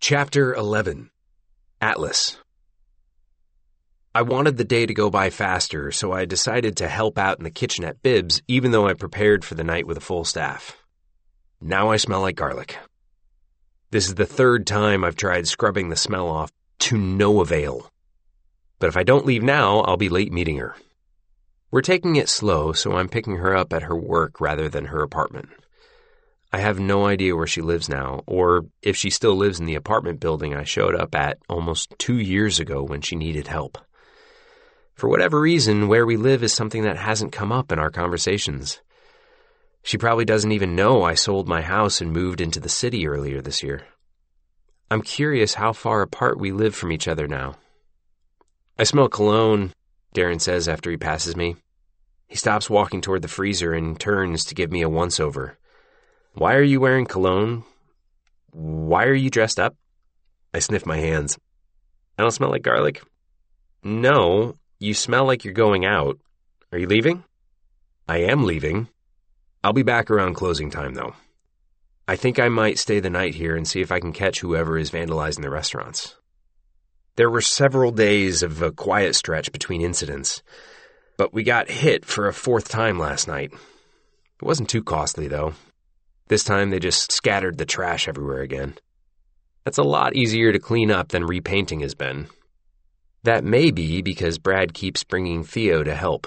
Chapter 11. Atlas. I wanted the day to go by faster, so I decided to help out in the kitchen at Bibbs, even though I prepared for the night with a full staff. Now I smell like garlic. This is the third time I've tried scrubbing the smell off, to no avail. But if I don't leave now, I'll be late meeting her. We're taking it slow, so I'm picking her up at her work rather than her apartment. I have no idea where she lives now, or if she still lives in the apartment building I showed up at almost 2 years ago when she needed help. For whatever reason, where we live is something that hasn't come up in our conversations. She probably doesn't even know I sold my house and moved into the city earlier this year. I'm curious how far apart we live from each other now. I smell cologne, Darren says after he passes me. He stops walking toward the freezer and turns to give me a once-over. Why are you wearing cologne? Why are you dressed up? I sniff my hands. I don't smell like garlic? No, you smell like you're going out. Are you leaving? I am leaving. I'll be back around closing time, though. I think I might stay the night here and see if I can catch whoever is vandalizing the restaurants. There were several days of a quiet stretch between incidents, but we got hit for a fourth time last night. It wasn't too costly, though. This time they just scattered the trash everywhere again. That's a lot easier to clean up than repainting has been. That may be because Brad keeps bringing Theo to help.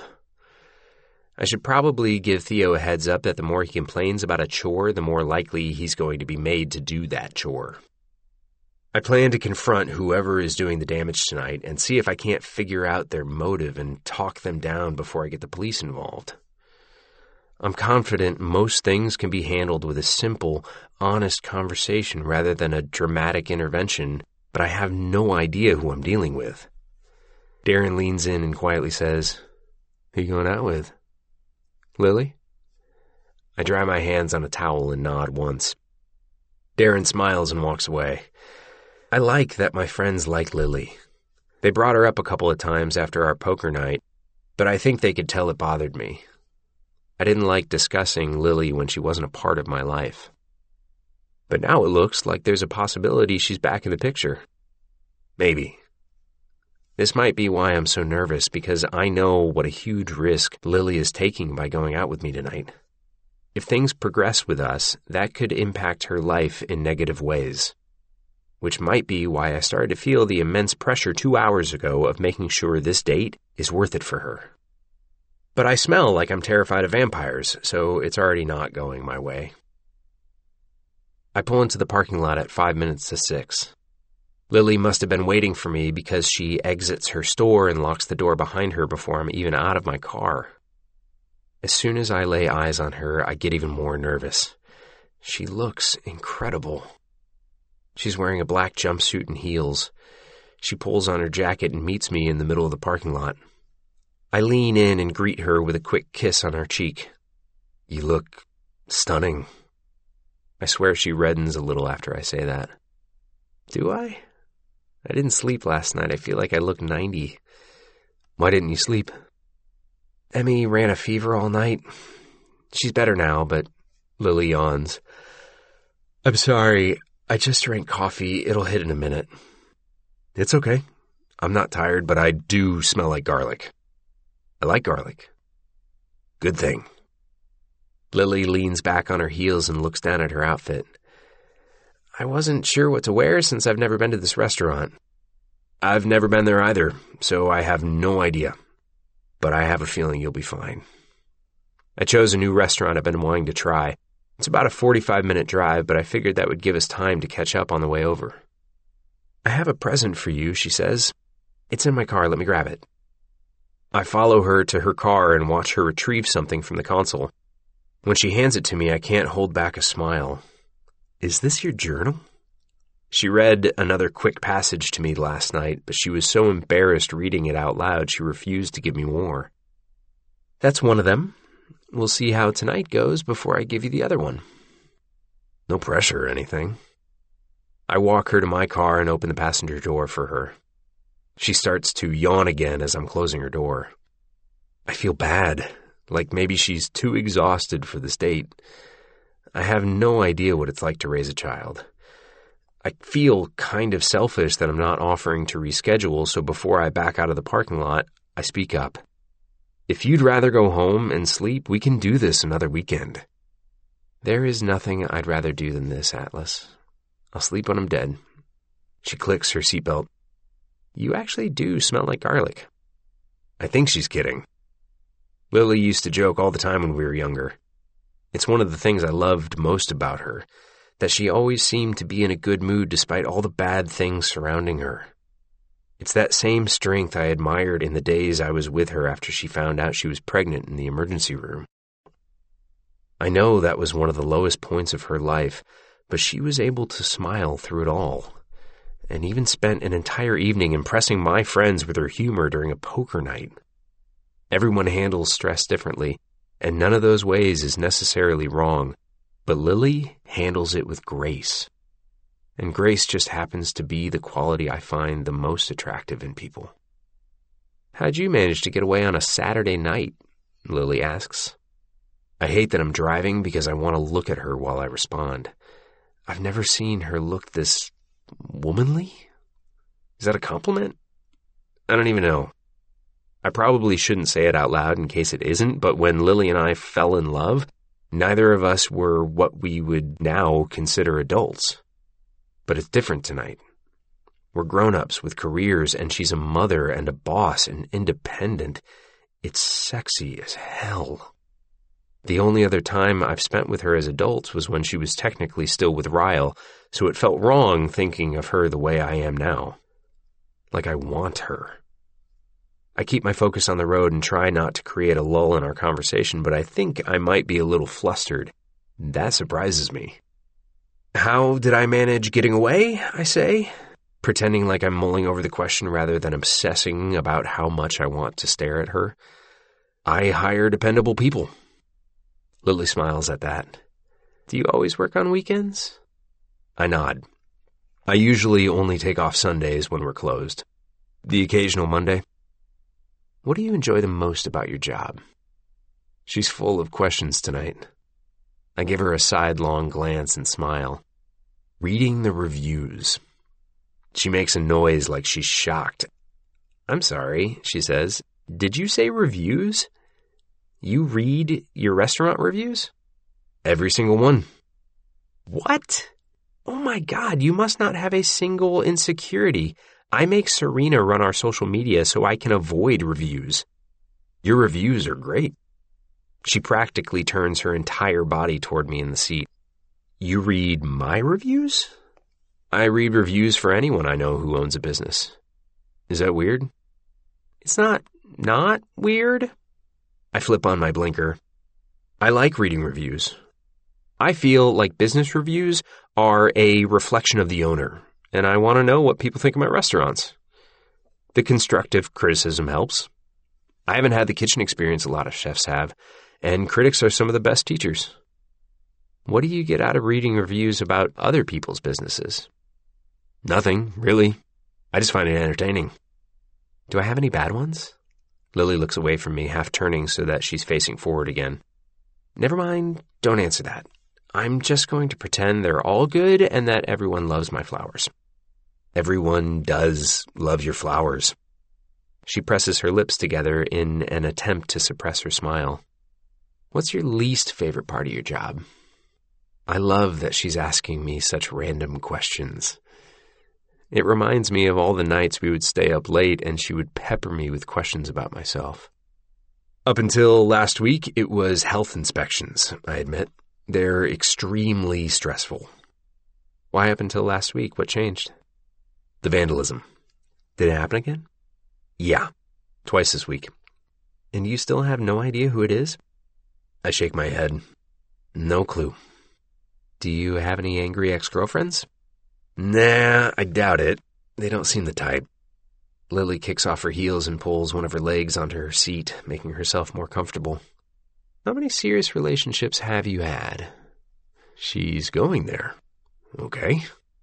I should probably give Theo a heads up that the more he complains about a chore, the more likely he's going to be made to do that chore. I plan to confront whoever is doing the damage tonight and see if I can't figure out their motive and talk them down before I get the police involved. I'm confident most things can be handled with a simple, honest conversation rather than a dramatic intervention, but I have no idea who I'm dealing with. Darren leans in and quietly says, "Who you going out with? Lily?" I dry my hands on a towel and nod once. Darren smiles and walks away. I like that my friends like Lily. They brought her up a couple of times after our poker night, but I think they could tell it bothered me. I didn't like discussing Lily when she wasn't a part of my life. But now it looks like there's a possibility she's back in the picture. Maybe. This might be why I'm so nervous, because I know what a huge risk Lily is taking by going out with me tonight. If things progress with us, that could impact her life in negative ways. Which might be why I started to feel the immense pressure 2 hours ago of making sure this date is worth it for her. But I smell like I'm terrified of vampires, so it's already not going my way. I pull into the parking lot at 5 minutes to 6. Lily must have been waiting for me because she exits her store and locks the door behind her before I'm even out of my car. As soon as I lay eyes on her, I get even more nervous. She looks incredible. She's wearing a black jumpsuit and heels. She pulls on her jacket and meets me in the middle of the parking lot. I lean in and greet her with a quick kiss on her cheek. "You look stunning." I swear she reddens a little after I say that. Do I? I didn't sleep last night. I feel like I look 90. Why didn't you sleep? Emmy ran a fever all night. She's better now, but Lily yawns. I'm sorry. I just drank coffee. It'll hit in a minute. It's okay. I'm not tired, but I do smell like garlic. I like garlic. Good thing. Lily leans back on her heels and looks down at her outfit. I wasn't sure what to wear since I've never been to this restaurant. I've never been there either, so I have no idea. But I have a feeling you'll be fine. I chose a new restaurant I've been wanting to try. It's about a 45-minute drive, but I figured that would give us time to catch up on the way over. I have a present for you, she says. It's in my car. Let me grab it. I follow her to her car and watch her retrieve something from the console. When she hands it to me, I can't hold back a smile. Is this your journal? She read another quick passage to me last night, but she was so embarrassed reading it out loud she refused to give me more. That's one of them. We'll see how tonight goes before I give you the other one. No pressure or anything. I walk her to my car and open the passenger door for her. She starts to yawn again as I'm closing her door. I feel bad, like maybe she's too exhausted for this date. I have no idea what it's like to raise a child. I feel kind of selfish that I'm not offering to reschedule, so before I back out of the parking lot, I speak up. If you'd rather go home and sleep, we can do this another weekend. There is nothing I'd rather do than this, Atlas. I'll sleep when I'm dead. She clicks her seatbelt. You actually do smell like garlic. I think she's kidding. Lily used to joke all the time when we were younger. It's one of the things I loved most about her, that she always seemed to be in a good mood despite all the bad things surrounding her. It's that same strength I admired in the days I was with her after she found out she was pregnant in the emergency room. I know that was one of the lowest points of her life, but she was able to smile through it all, and even spent an entire evening impressing my friends with her humor during a poker night. Everyone handles stress differently, and none of those ways is necessarily wrong, but Lily handles it with grace. And grace just happens to be the quality I find the most attractive in people. How'd you manage to get away on a Saturday night? Lily asks. I hate that I'm driving because I want to look at her while I respond. I've never seen her look this womanly? Is that a compliment? I don't even know. I probably shouldn't say it out loud in case it isn't, but when Lily and I fell in love, neither of us were what we would now consider adults. But it's different tonight. We're grown-ups with careers, and she's a mother and a boss and independent. It's sexy as hell. The only other time I've spent with her as adults was when she was technically still with Ryle, so it felt wrong thinking of her the way I am now. Like I want her. I keep my focus on the road and try not to create a lull in our conversation, but I think I might be a little flustered. That surprises me. How did I manage getting away, I say, pretending like I'm mulling over the question rather than obsessing about how much I want to stare at her. I hire dependable people. Lily smiles at that. Do you always work on weekends? I nod. I usually only take off Sundays when we're closed. The occasional Monday. What do you enjoy the most about your job? She's full of questions tonight. I give her a sidelong glance and smile. Reading the reviews. She makes a noise like she's shocked. I'm sorry, she says. Did you say reviews? You read your restaurant reviews? Every single one. What? Oh my God, you must not have a single insecurity. I make Serena run our social media so I can avoid reviews. Your reviews are great. She practically turns her entire body toward me in the seat. You read my reviews? I read reviews for anyone I know who owns a business. Is that weird? It's not weird. I flip on my blinker. I like reading reviews. I feel like business reviews are a reflection of the owner, and I want to know what people think of my restaurants. The constructive criticism helps. I haven't had the kitchen experience a lot of chefs have, and critics are some of the best teachers. What do you get out of reading reviews about other people's businesses? Nothing, really. I just find it entertaining. Do I have any bad ones? Lily looks away from me, half turning so that she's facing forward again. Never mind, don't answer that. I'm just going to pretend they're all good and that everyone loves my flowers. Everyone does love your flowers. She presses her lips together in an attempt to suppress her smile. What's your least favorite part of your job? I love that she's asking me such random questions. It reminds me of all the nights we would stay up late and she would pepper me with questions about myself. Up until last week, it was health inspections, I admit. They're extremely stressful. Why up until last week? What changed? The vandalism. Did it happen again? Yeah, twice this week. And you still have no idea who it is? I shake my head. No clue. Do you have any angry ex-girlfriends? Nah, I doubt it. They don't seem the type. Lily kicks off her heels and pulls one of her legs onto her seat, making herself more comfortable. How many serious relationships have you had? She's going there. Okay.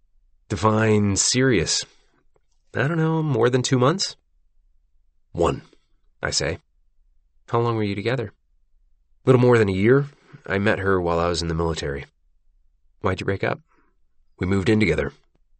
Define serious. I don't know, more than 2 months? 1, I say. How long were you together? Little more than a year. I met her while I was in the military. Why'd you break up? We moved in together.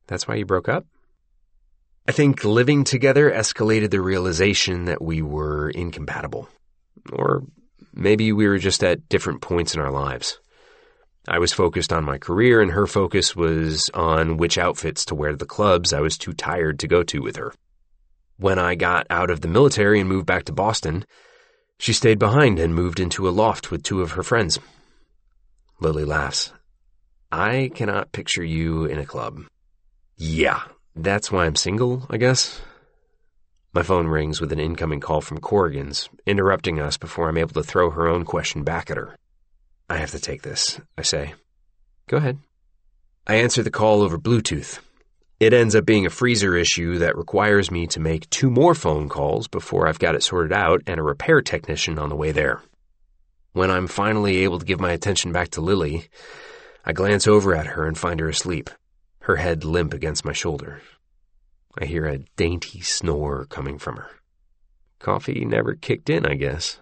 That's why you broke up? I think living together escalated the realization that we were incompatible. Or maybe we were just at different points in our lives. I was focused on my career, and her focus was on which outfits to wear to the clubs I was too tired to go to with her. When I got out of the military and moved back to Boston, she stayed behind and moved into a loft with 2 of her friends. Lily laughs. I cannot picture you in a club. Yeah, that's why I'm single, I guess. My phone rings with an incoming call from Corrigan's, interrupting us before I'm able to throw her own question back at her. I have to take this, I say. Go ahead. I answer the call over Bluetooth. It ends up being a freezer issue that requires me to make 2 more phone calls before I've got it sorted out and a repair technician on the way there. When I'm finally able to give my attention back to Lily, I glance over at her and find her asleep, her head limp against my shoulder. I hear a dainty snore coming from her. Coffee never kicked in, I guess.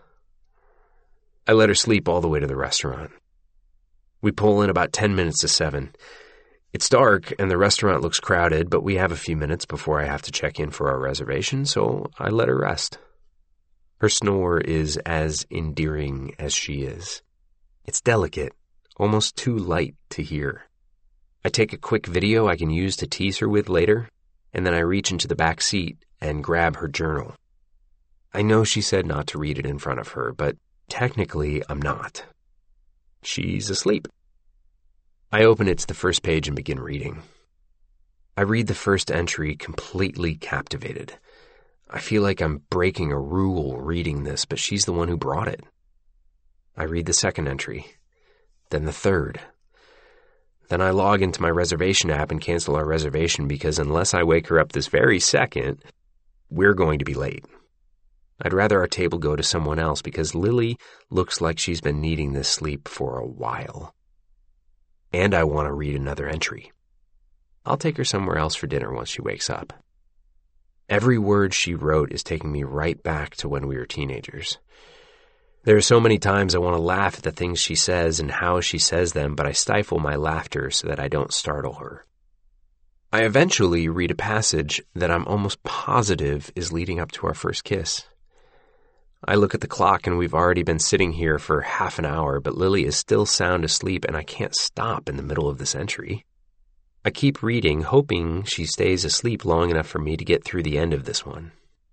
I let her sleep all the way to the restaurant. We pull in about 10 minutes to 7. It's dark and the restaurant looks crowded, but we have a few minutes before I have to check in for our reservation, so I let her rest. Her snore is as endearing as she is. It's delicate, almost too light to hear. I take a quick video I can use to tease her with later, and then I reach into the back seat and grab her journal. I know she said not to read it in front of her, but technically I'm not. She's asleep. I open it to the first page and begin reading. I read the first entry completely captivated. I feel like I'm breaking a rule reading this, but she's the one who brought it. I read the second entry, then the third. Then I log into my reservation app and cancel our reservation because unless I wake her up this very second, we're going to be late. I'd rather our table go to someone else because Lily looks like she's been needing this sleep for a while. And I want to read another entry. I'll take her somewhere else for dinner once she wakes up. Every word she wrote is taking me right back to when we were teenagers. There are so many times I want to laugh at the things she says and how she says them, but I stifle my laughter so that I don't startle her. I eventually read a passage that I'm almost positive is leading up to our first kiss. I look at the clock and we've already been sitting here for half an hour, but Lily is still sound asleep and I can't stop in the middle of this entry. I keep reading, hoping she stays asleep long enough for me to get through the end of this one.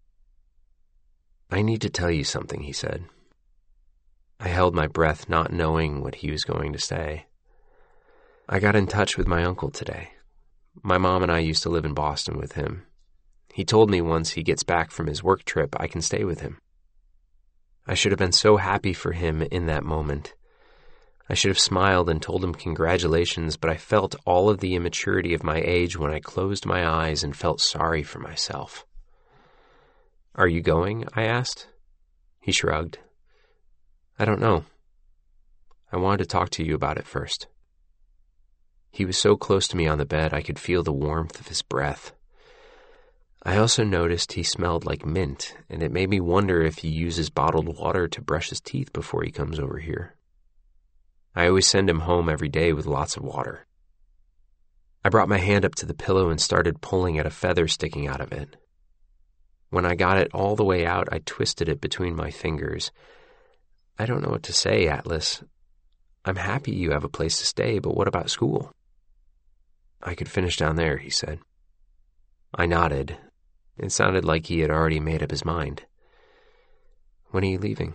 I need to tell you something, he said. I held my breath, not knowing what he was going to say. I got in touch with my uncle today. My mom and I used to live in Boston with him. He told me once he gets back from his work trip, I can stay with him. I should have been so happy for him in that moment. I should have smiled and told him congratulations, but I felt all of the immaturity of my age when I closed my eyes and felt sorry for myself. Are you going? I asked. He shrugged. I don't know. I wanted to talk to you about it first. He was so close to me on the bed I could feel the warmth of his breath. I also noticed he smelled like mint, and it made me wonder if he uses bottled water to brush his teeth before he comes over here. I always send him home every day with lots of water. I brought my hand up to the pillow and started pulling at a feather sticking out of it. When I got it all the way out, I twisted it between my fingers. I don't know what to say, Atlas. I'm happy you have a place to stay, but what about school? I could finish down there, he said. I nodded. It sounded like he had already made up his mind. When are you leaving?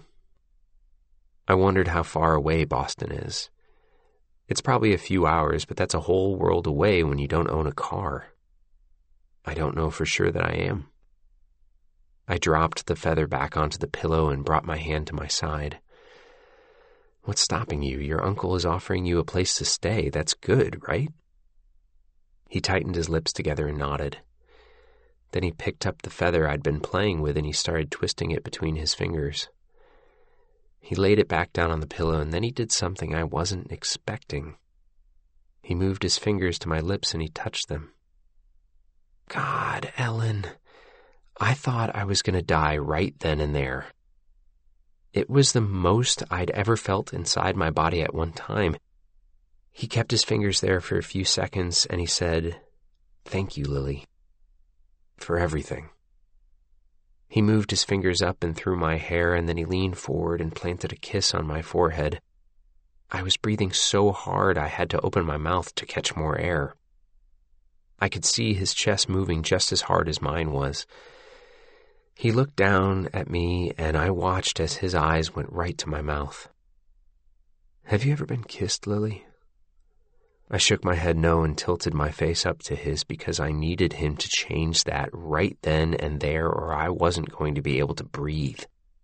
I wondered how far away Boston is. It's probably a few hours, but that's a whole world away when you don't own a car. I don't know for sure that I am. I dropped the feather back onto the pillow and brought my hand to my side. What's stopping you? Your uncle is offering you a place to stay. That's good, right? He tightened his lips together and nodded. Then he picked up the feather I'd been playing with and he started twisting it between his fingers. He laid it back down on the pillow and then he did something I wasn't expecting. He moved his fingers to my lips and he touched them. God, Ellen, I thought I was going to die right then and there. It was the most I'd ever felt inside my body at one time. He kept his fingers there for a few seconds and he said, Thank you, Lily. For everything. He moved his fingers up and through my hair, and then he leaned forward and planted a kiss on my forehead. I was breathing so hard I had to open my mouth to catch more air. I could see his chest moving just as hard as mine was. He looked down at me, and I watched as his eyes went right to my mouth. Have you ever been kissed, Lily? I shook my head no and tilted my face up to his because I needed him to change that right then and there, or I wasn't going to be able to breathe.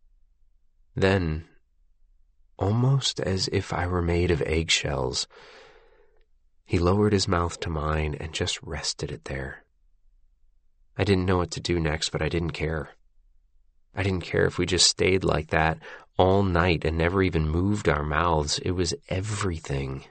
Then, almost as if I were made of eggshells, he lowered his mouth to mine and just rested it there. I didn't know what to do next, but I didn't care. I didn't care if we just stayed like that all night and never even moved our mouths. It was everything.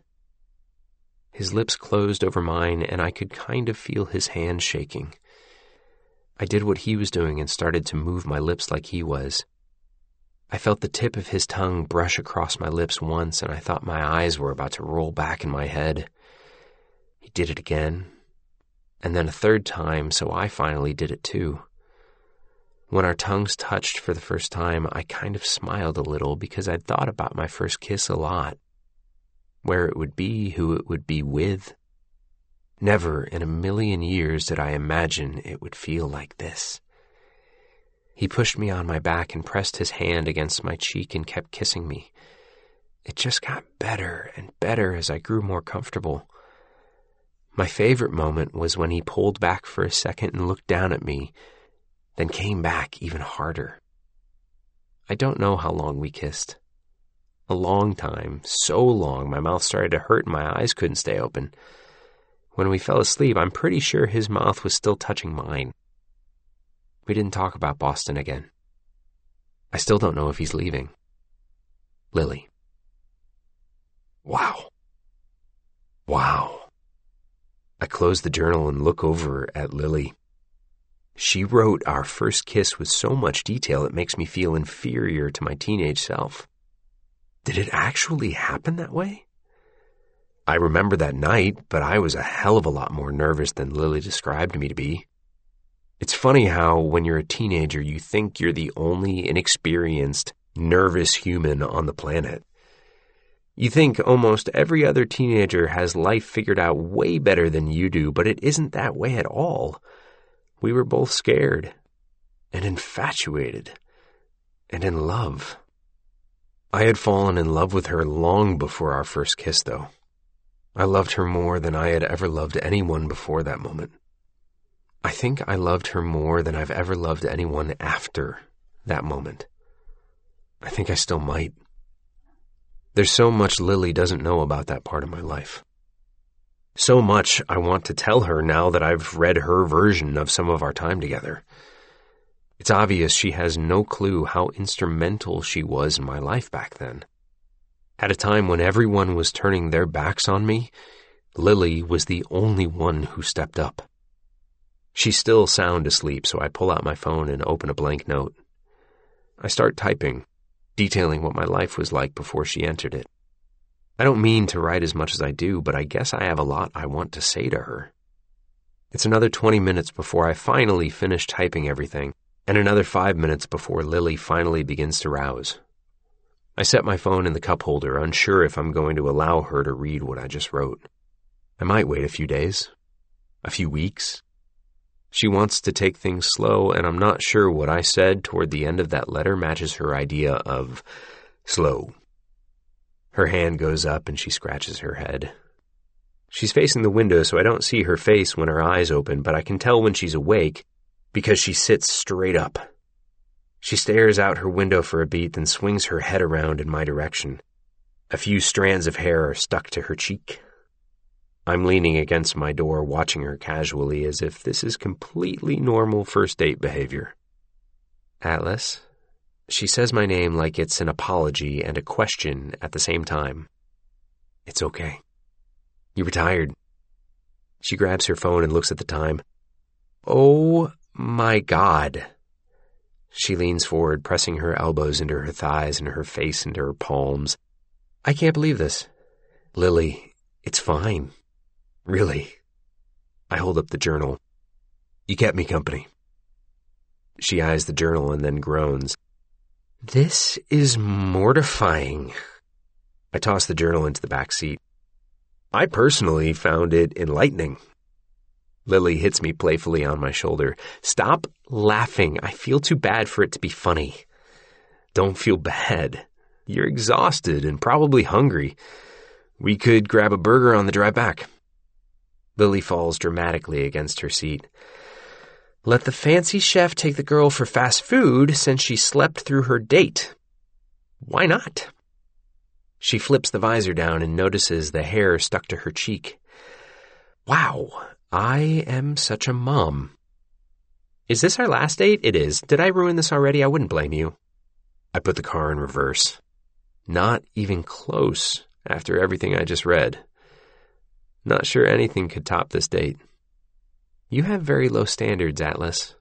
His lips closed over mine, and I could kind of feel his hand shaking. I did what he was doing and started to move my lips like he was. I felt the tip of his tongue brush across my lips once, and I thought my eyes were about to roll back in my head. He did it again, and then a third time, so I finally did it too. When our tongues touched for the first time, I kind of smiled a little because I'd thought about my first kiss a lot. Where it would be, who it would be with. Never in a million years did I imagine it would feel like this. He pushed me on my back and pressed his hand against my cheek and kept kissing me. It just got better and better as I grew more comfortable. My favorite moment was when he pulled back for a second and looked down at me, then came back even harder. I don't know how long we kissed. A long time, so long my mouth started to hurt and my eyes couldn't stay open. When we fell asleep, I'm pretty sure his mouth was still touching mine. We didn't talk about Boston again. I still don't know if he's leaving. Lily. Wow. Wow. I close the journal and look over at Lily. She wrote our first kiss with so much detail it makes me feel inferior to my teenage self. Did it actually happen that way? I remember that night, but I was a hell of a lot more nervous than Lily described me to be. It's funny how, when you're a teenager, you think you're the only inexperienced, nervous human on the planet. You think almost every other teenager has life figured out way better than you do, but it isn't that way at all. We were both scared, and infatuated, and in love. I had fallen in love with her long before our first kiss, though. I loved her more than I had ever loved anyone before that moment. I think I loved her more than I've ever loved anyone after that moment. I think I still might. There's so much Lily doesn't know about that part of my life. So much I want to tell her now that I've read her version of some of our time together. It's obvious she has no clue how instrumental she was in my life back then. At a time when everyone was turning their backs on me, Lily was the only one who stepped up. She's still sound asleep, so I pull out my phone and open a blank note. I start typing, detailing what my life was like before she entered it. I don't mean to write as much as I do, but I guess I have a lot I want to say to her. It's another 20 minutes before I finally finish typing everything, and another 5 minutes before Lily finally begins to rouse. I set my phone in the cup holder, unsure if I'm going to allow her to read what I just wrote. I might wait a few days, a few weeks. She wants to take things slow, and I'm not sure what I said toward the end of that letter matches her idea of slow. Her hand goes up and she scratches her head. She's facing the window, so I don't see her face when her eyes open, but I can tell when she's awake because she sits straight up. She stares out her window for a beat, then swings her head around in my direction. A few strands of hair are stuck to her cheek. I'm leaning against my door, watching her casually as if this is completely normal first date behavior. Atlas? She says my name like it's an apology and a question at the same time. It's okay. You were tired. She grabs her phone and looks at the time. Oh my God. She leans forward, pressing her elbows into her thighs and her face into her palms. I can't believe this. Lily, it's fine. Really. I hold up the journal. You kept me company. She eyes the journal and then groans. This is mortifying. I toss the journal into the back seat. I personally found it enlightening. Lily hits me playfully on my shoulder. Stop laughing. I feel too bad for it to be funny. Don't feel bad. You're exhausted and probably hungry. We could grab a burger on the drive back. Lily falls dramatically against her seat. Let the fancy chef take the girl for fast food since she slept through her date. Why not? She flips the visor down and notices the hair stuck to her cheek. Wow, I am such a mom. Is this our last date? It is. Did I ruin this already? I wouldn't blame you. I put the car in reverse. Not even close after everything I just read. Not sure anything could top this date. You have very low standards, Atlas.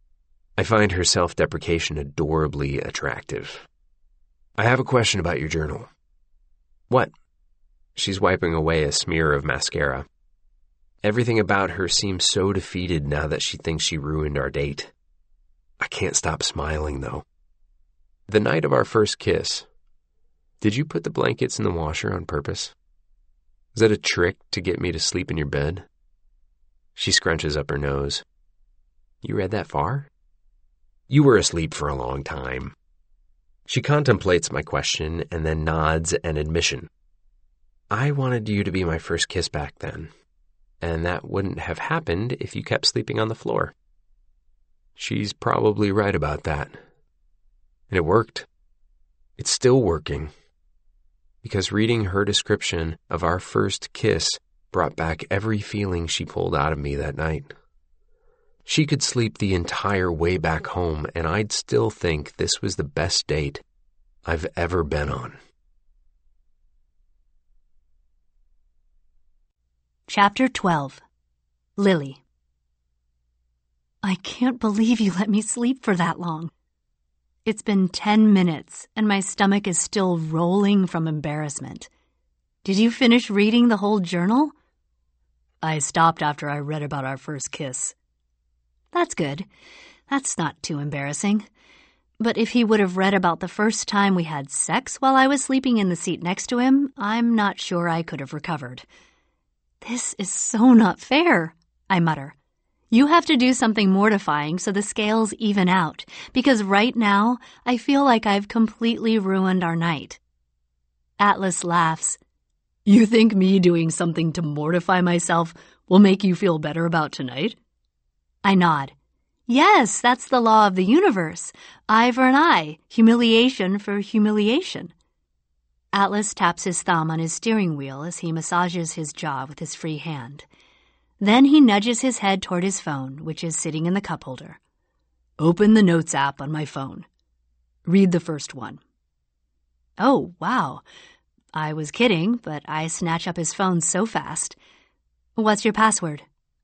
I find her self-deprecation adorably attractive. I have a question about your journal. What? She's wiping away a smear of mascara. Everything about her seems so defeated now that she thinks she ruined our date. I can't stop smiling, though. The night of our first kiss, did you put the blankets in the washer on purpose? Was that a trick to get me to sleep in your bed? She scrunches up her nose. You read that far? You were asleep for a long time. She contemplates my question and then nods an admission. I wanted you to be my first kiss back then, and that wouldn't have happened if you kept sleeping on the floor. She's probably right about that. And it worked. It's still working. Because reading her description of our first kiss brought back every feeling she pulled out of me that night. She could sleep the entire way back home, and I'd still think this was the best date I've ever been on. Chapter 12. Lily. I can't believe you let me sleep for that long. It's been 10 minutes, and my stomach is still rolling from embarrassment. Did you finish reading the whole journal? I stopped after I read about our first kiss. That's good. That's not too embarrassing. But if he would have read about the first time we had sex while I was sleeping in the seat next to him, I'm not sure I could have recovered. This is so not fair, I mutter. You have to do something mortifying so the scales even out, because right now I feel like I've completely ruined our night. Atlas laughs. You think me doing something to mortify myself will make you feel better about tonight? I nod. Yes, that's the law of the universe. Eye for an eye, humiliation for humiliation. Atlas taps his thumb on his steering wheel as he massages his jaw with his free hand. Then he nudges his head toward his phone, which is sitting in the cup holder. Open the Notes app on my phone. Read the first one. Oh, wow. I was kidding, but I snatch up his phone so fast. What's your password?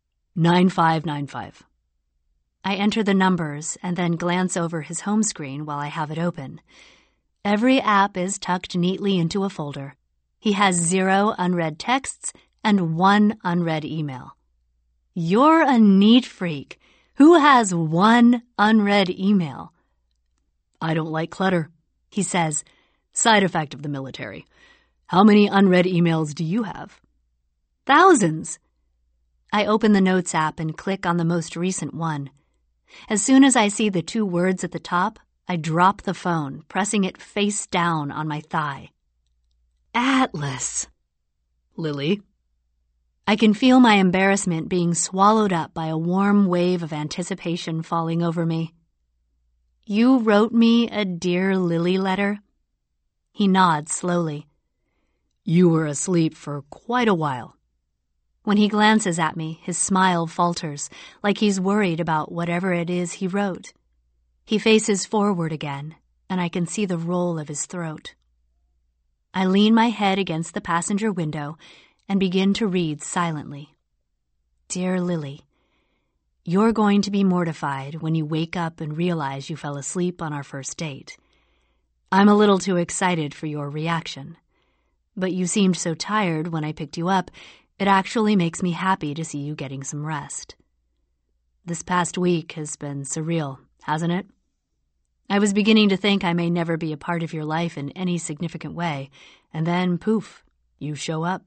9595. I enter the numbers and then glance over his home screen while I have it open. Every app is tucked neatly into a folder. He has 0 unread texts and 1 unread email. You're a neat freak. Who has 1 unread email? I don't like clutter, he says, side effect of the military. How many unread emails do you have? Thousands. I open the Notes app and click on the most recent one. As soon as I see the 2 words at the top, I drop the phone, pressing it face down on my thigh. Atlas. Lily. I can feel my embarrassment being swallowed up by a warm wave of anticipation falling over me. You wrote me a Dear Lily letter? He nods slowly. You were asleep for quite a while. When he glances at me, his smile falters, like he's worried about whatever it is he wrote. He faces forward again, and I can see the roll of his throat. I lean my head against the passenger window and begin to read silently. Dear Lily, you're going to be mortified when you wake up and realize you fell asleep on our first date. I'm a little too excited for your reaction. But you seemed so tired when I picked you up, It actually makes me happy to see you getting some rest. This past week has been surreal, hasn't it? I was beginning to think I may never be a part of your life in any significant way, and then, poof, you show up.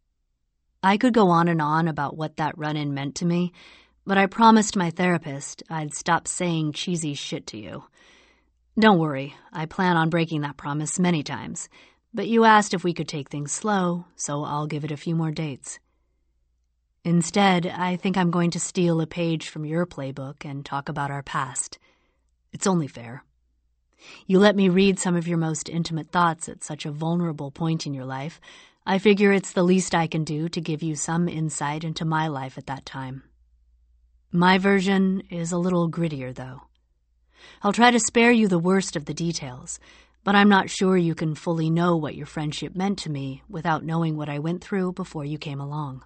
I could go on and on about what that run-in meant to me, but I promised my therapist I'd stop saying cheesy shit to you. Don't worry, I plan on breaking that promise many times, but you asked if we could take things slow, so I'll give it a few more dates. Instead, I think I'm going to steal a page from your playbook and talk about our past. It's only fair. You let me read some of your most intimate thoughts at such a vulnerable point in your life. I figure it's the least I can do to give you some insight into my life at that time. My version is a little grittier, though. I'll try to spare you the worst of the details, but I'm not sure you can fully know what your friendship meant to me without knowing what I went through before you came along.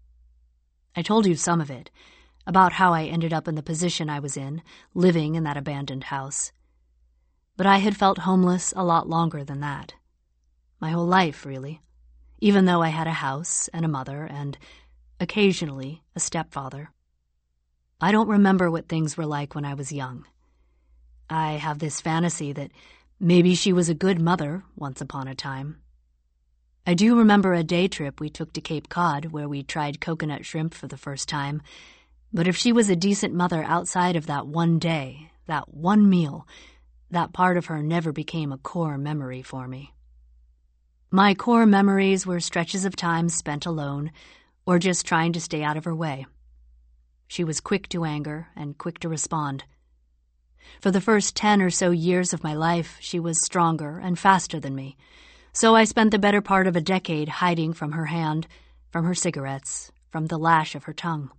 I told you some of it, about how I ended up in the position I was in, living in that abandoned house. But I had felt homeless a lot longer than that. My whole life, really, even though I had a house and a mother and, occasionally, a stepfather. I don't remember what things were like when I was young. I have this fantasy that maybe she was a good mother once upon a time. I do remember a day trip we took to Cape Cod where we tried coconut shrimp for the first time, but if she was a decent mother outside of that one day, that one meal, that part of her never became a core memory for me. My core memories were stretches of time spent alone or just trying to stay out of her way. She was quick to anger and quick to respond. For the first 10 or so years of my life, she was stronger and faster than me, so I spent the better part of a decade hiding from her hand, from her cigarettes, from the lash of her tongue.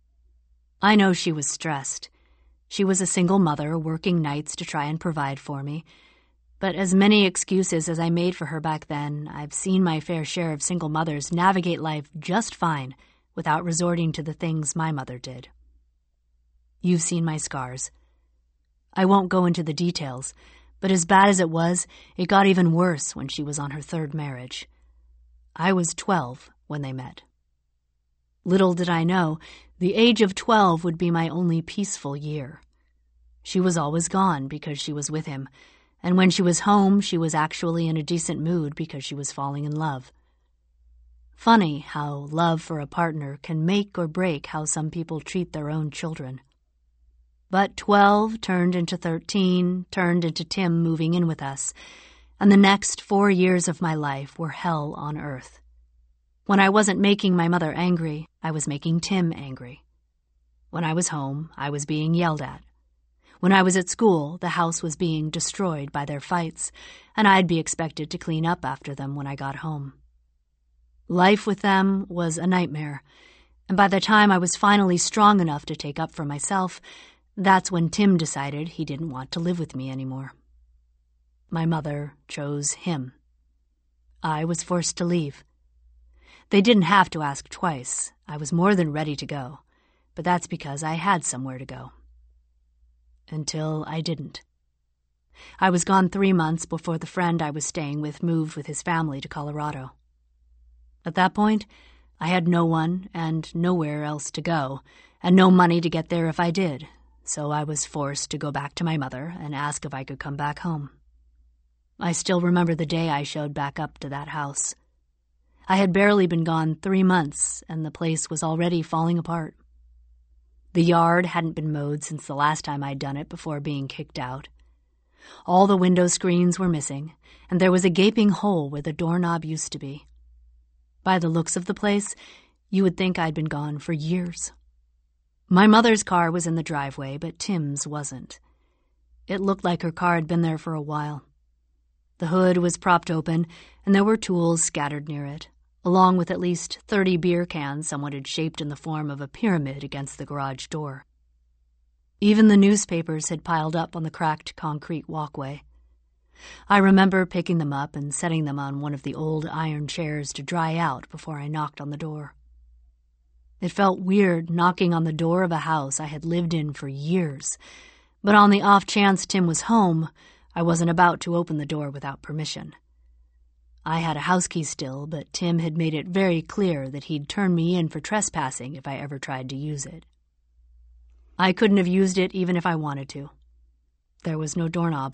I know she was stressed. She was a single mother working nights to try and provide for me, but as many excuses as I made for her back then, I've seen my fair share of single mothers navigate life just fine without resorting to the things my mother did. You've seen my scars. I won't go into the details, but as bad as it got even worse when she was on her third marriage. I was 12 when they met. Little did I know, the age of 12 would be my only peaceful year. She was always gone because she was with him, and when she was home, she was actually in a decent mood because she was falling in love. Funny how love for a partner can make or break how some people treat their own children. But 12 turned into 13, turned into Tim moving in with us, and the next 4 years of my life were hell on earth. When I wasn't making my mother angry, I was making Tim angry. When I was home, I was being yelled at. When I was at school, the house was being destroyed by their fights, and I'd be expected to clean up after them when I got home. Life with them was a nightmare, and by the time I was finally strong enough to take up for myself, that's when Tim decided he didn't want to live with me anymore. My mother chose him. I was forced to leave. They didn't have to ask twice. I was more than ready to go, but that's because I had somewhere to go. Until I didn't. I was gone 3 months before the friend I was staying with moved with his family to Colorado. At that point, I had no one and nowhere else to go, and no money to get there if I did, so I was forced to go back to my mother and ask if I could come back home. I still remember the day I showed back up to that house. I had barely been gone 3 months, and the place was already falling apart. The yard hadn't been mowed since the last time I'd done it before being kicked out. All the window screens were missing, and there was a gaping hole where the doorknob used to be. By the looks of the place, you would think I'd been gone for years. My mother's car was in the driveway, but Tim's wasn't. It looked like her car had been there for a while. The hood was propped open, and there were tools scattered near it, along with at least 30 beer cans someone had shaped in the form of a pyramid against the garage door. Even the newspapers had piled up on the cracked concrete walkway. I remember picking them up and setting them on one of the old iron chairs to dry out before I knocked on the door. It felt weird knocking on the door of a house I had lived in for years, but on the off chance Tim was home, I wasn't about to open the door without permission. I had a house key still, but Tim had made it very clear that he'd turn me in for trespassing if I ever tried to use it. I couldn't have used it even if I wanted to. There was no doorknob.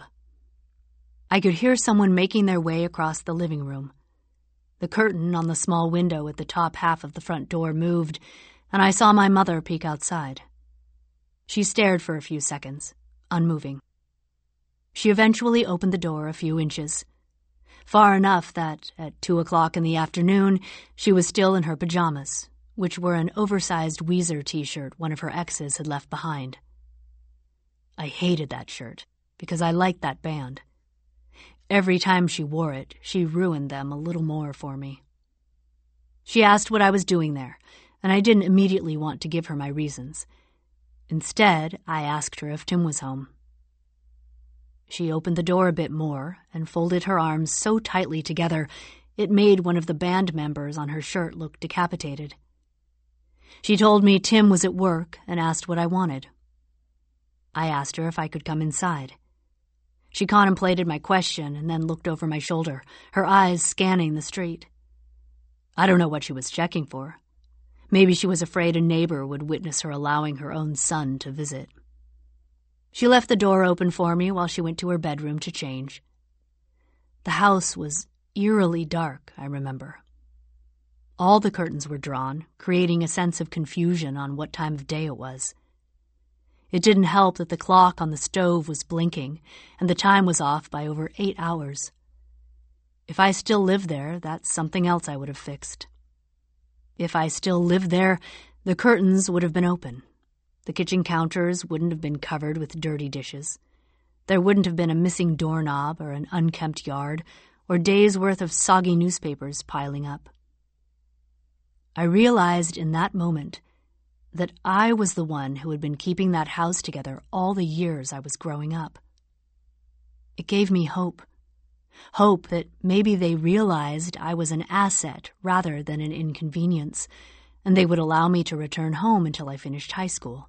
I could hear someone making their way across the living room. The curtain on the small window at the top half of the front door moved, and I saw my mother peek outside. She stared for a few seconds, unmoving. She eventually opened the door a few inches, far enough that, at 2 o'clock in the afternoon, she was still in her pajamas, which were an oversized Weezer t-shirt one of her exes had left behind. I hated that shirt, because I liked that band. Every time she wore it, she ruined them a little more for me. She asked what I was doing there, and I didn't immediately want to give her my reasons. Instead, I asked her if Tim was home. She opened the door a bit more and folded her arms so tightly together it made one of the band members on her shirt look decapitated. She told me Tim was at work and asked what I wanted. I asked her if I could come inside. She contemplated my question and then looked over my shoulder, her eyes scanning the street. I don't know what she was checking for. Maybe she was afraid a neighbor would witness her allowing her own son to visit. She left the door open for me while she went to her bedroom to change. The house was eerily dark, I remember. All the curtains were drawn, creating a sense of confusion on what time of day it was. It didn't help that the clock on the stove was blinking, and the time was off by over 8 hours. If I still lived there, that's something else I would have fixed. If I still lived there, the curtains would have been open. The kitchen counters wouldn't have been covered with dirty dishes. There wouldn't have been a missing doorknob or an unkempt yard or days' worth of soggy newspapers piling up. I realized in that moment that I was the one who had been keeping that house together all the years I was growing up. It gave me hope. Hope that maybe they realized I was an asset rather than an inconvenience, and they would allow me to return home until I finished high school.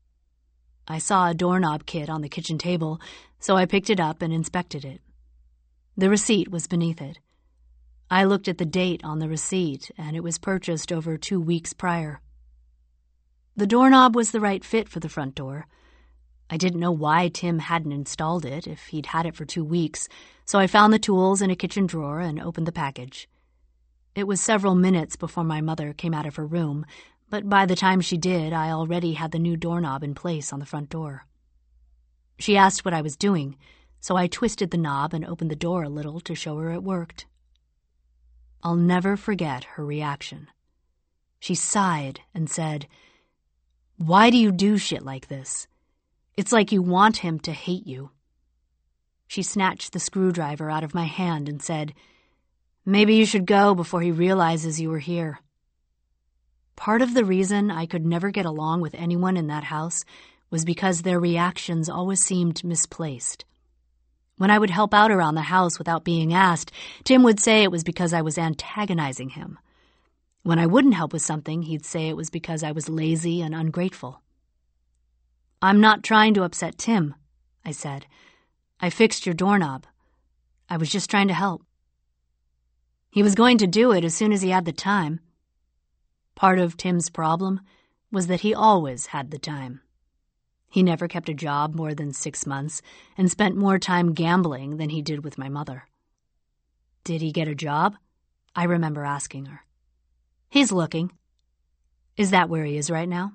I saw a doorknob kit on the kitchen table, so I picked it up and inspected it. The receipt was beneath it. I looked at the date on the receipt, and it was purchased over 2 weeks prior. The doorknob was the right fit for the front door. I didn't know why Tim hadn't installed it if he'd had it for 2 weeks, so I found the tools in a kitchen drawer and opened the package. It was several minutes before my mother came out of her room, but by the time she did, I already had the new doorknob in place on the front door. She asked what I was doing, so I twisted the knob and opened the door a little to show her it worked. I'll never forget her reaction. She sighed and said, "Why do you do shit like this? It's like you want him to hate you." She snatched the screwdriver out of my hand and said, "Maybe you should go before he realizes you were here." Part of the reason I could never get along with anyone in that house was because their reactions always seemed misplaced. When I would help out around the house without being asked, Tim would say it was because I was antagonizing him. When I wouldn't help with something, he'd say it was because I was lazy and ungrateful. "I'm not trying to upset Tim," I said. "I fixed your doorknob. I was just trying to help." He was going to do it as soon as he had the time. Part of Tim's problem was that he always had the time. He never kept a job more than 6 months and spent more time gambling than he did with my mother. "Did he get a job?" I remember asking her. "He's looking." "Is that where he is right now?"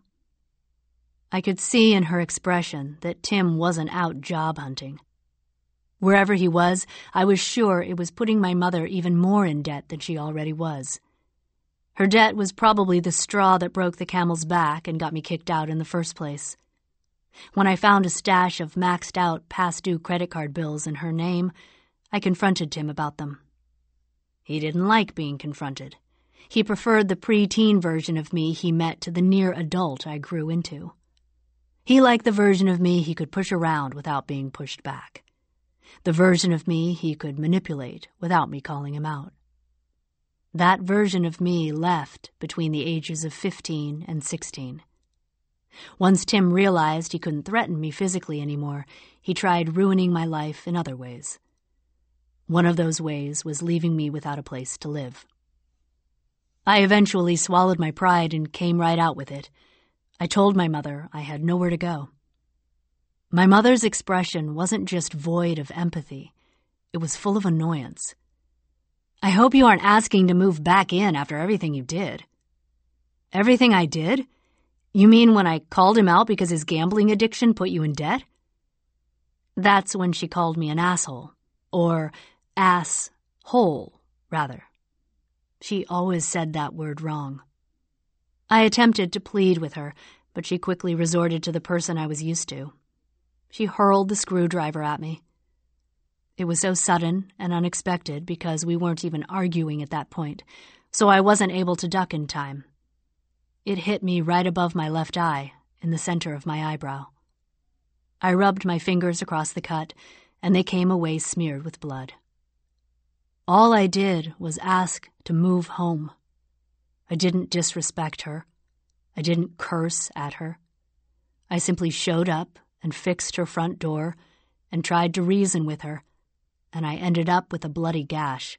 I could see in her expression that Tim wasn't out job hunting. Wherever he was, I was sure it was putting my mother even more in debt than she already was. Her debt was probably the straw that broke the camel's back and got me kicked out in the first place. When I found a stash of maxed-out past-due credit card bills in her name, I confronted Tim about them. He didn't like being confronted. He preferred the pre-teen version of me he met to the near-adult I grew into. He liked the version of me he could push around without being pushed back. The version of me he could manipulate without me calling him out. That version of me left between the ages of 15 and 16. Once Tim realized he couldn't threaten me physically anymore, he tried ruining my life in other ways. One of those ways was leaving me without a place to live. I eventually swallowed my pride and came right out with it. I told my mother I had nowhere to go. My mother's expression wasn't just void of empathy. It was full of annoyance. "I hope you aren't asking to move back in after everything you did." "Everything I did? You mean when I called him out because his gambling addiction put you in debt?" That's when she called me an asshole. Or ass-hole, rather. She always said that word wrong. I attempted to plead with her, but she quickly resorted to the person I was used to. She hurled the screwdriver at me. It was so sudden and unexpected because we weren't even arguing at that point, so I wasn't able to duck in time. It hit me right above my left eye, in the center of my eyebrow. I rubbed my fingers across the cut, and they came away smeared with blood. All I did was ask to move home. I didn't disrespect her. I didn't curse at her. I simply showed up and fixed her front door and tried to reason with her, and I ended up with a bloody gash.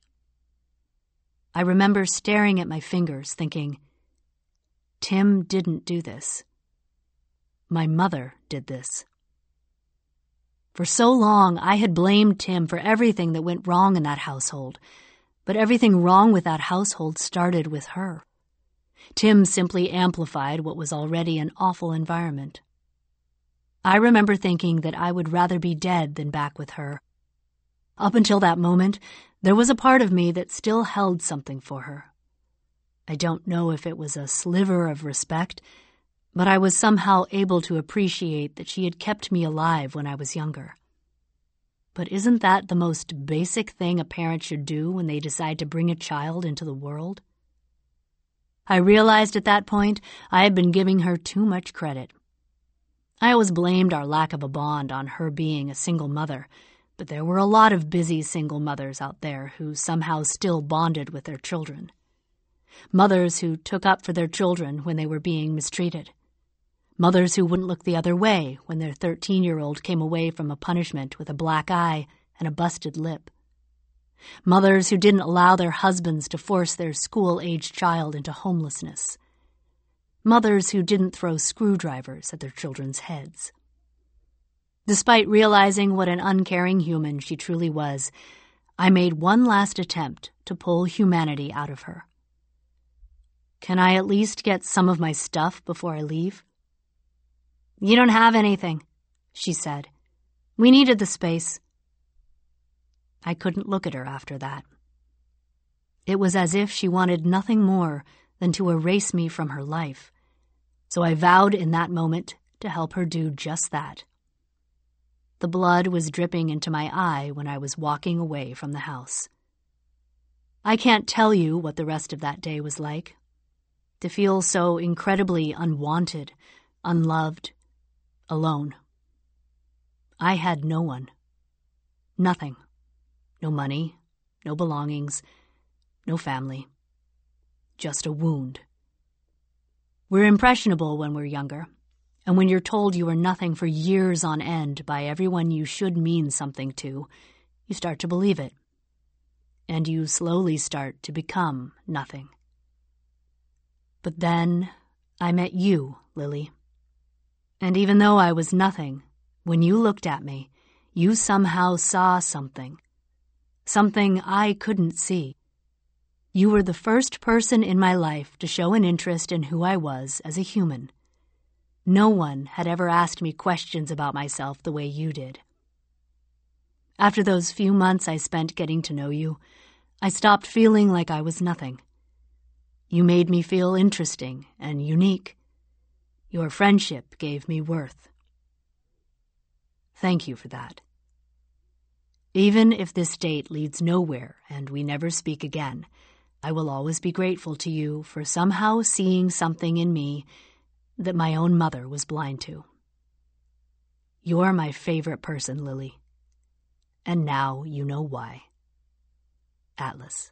I remember staring at my fingers, thinking, Tim didn't do this. My mother did this. For so long, I had blamed Tim for everything that went wrong in that household, but everything wrong with that household started with her. Tim simply amplified what was already an awful environment. I remember thinking that I would rather be dead than back with her. Up until that moment, there was a part of me that still held something for her. I don't know if it was a sliver of respect, but I was somehow able to appreciate that she had kept me alive when I was younger. But isn't that the most basic thing a parent should do when they decide to bring a child into the world? I realized at that point I had been giving her too much credit. I always blamed our lack of a bond on her being a single mother, but there were a lot of busy single mothers out there who somehow still bonded with their children. Mothers who took up for their children when they were being mistreated. Mothers who wouldn't look the other way when their 13-year-old came away from a punishment with a black eye and a busted lip. Mothers who didn't allow their husbands to force their school-aged child into homelessness. Mothers who didn't throw screwdrivers at their children's heads. Despite realizing what an uncaring human she truly was, I made one last attempt to pull humanity out of her. "Can I at least get some of my stuff before I leave?" "You don't have anything," she said. "We needed the space." I couldn't look at her after that. It was as if she wanted nothing more than to erase me from her life, so I vowed in that moment to help her do just that. The blood was dripping into my eye when I was walking away from the house. I can't tell you what the rest of that day was like. To feel so incredibly unwanted, unloved, alone. I had no one. Nothing. No money, no belongings, no family. Just a wound. We're impressionable when we're younger, and when you're told you are nothing for years on end by everyone you should mean something to, you start to believe it. And you slowly start to become nothing. But then I met you, Lily. And even though I was nothing, when you looked at me, you somehow saw something. Something I couldn't see. You were the first person in my life to show an interest in who I was as a human. No one had ever asked me questions about myself the way you did. After those few months I spent getting to know you, I stopped feeling like I was nothing. You made me feel interesting and unique. Your friendship gave me worth. Thank you for that. Even if this date leads nowhere and we never speak again, I will always be grateful to you for somehow seeing something in me that my own mother was blind to. You're my favorite person, Lily. And now you know why. Atlas.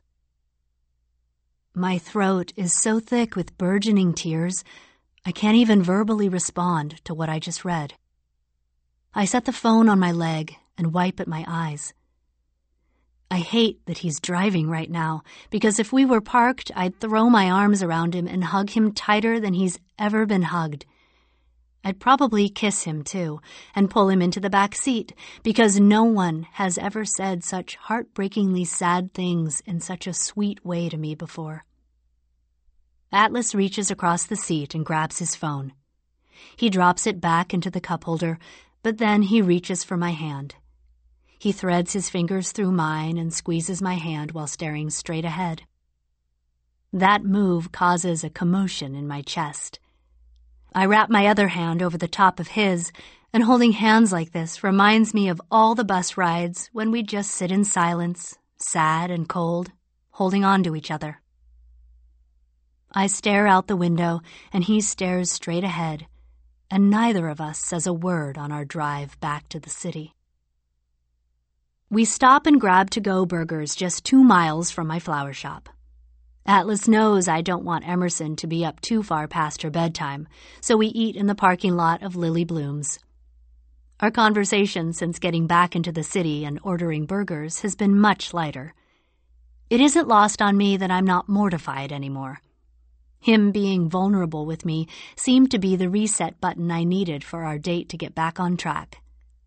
My throat is so thick with burgeoning tears, I can't even verbally respond to what I just read. I set the phone on my leg and wipe at my eyes. I hate that he's driving right now, because if we were parked, I'd throw my arms around him and hug him tighter than he's ever been hugged. I'd probably kiss him, too, and pull him into the back seat, because no one has ever said such heartbreakingly sad things in such a sweet way to me before. Atlas reaches across the seat and grabs his phone. He drops it back into the cup holder, but then he reaches for my hand. He threads his fingers through mine and squeezes my hand while staring straight ahead. That move causes a commotion in my chest. I wrap my other hand over the top of his, and holding hands like this reminds me of all the bus rides when we just sit in silence, sad and cold, holding on to each other. I stare out the window, and he stares straight ahead, and neither of us says a word on our drive back to the city. We stop and grab to-go burgers just 2 miles from my flower shop. Atlas knows I don't want Emerson to be up too far past her bedtime, so we eat in the parking lot of Lily Bloom's. Our conversation since getting back into the city and ordering burgers has been much lighter. It isn't lost on me that I'm not mortified anymore. Him being vulnerable with me seemed to be the reset button I needed for our date to get back on track.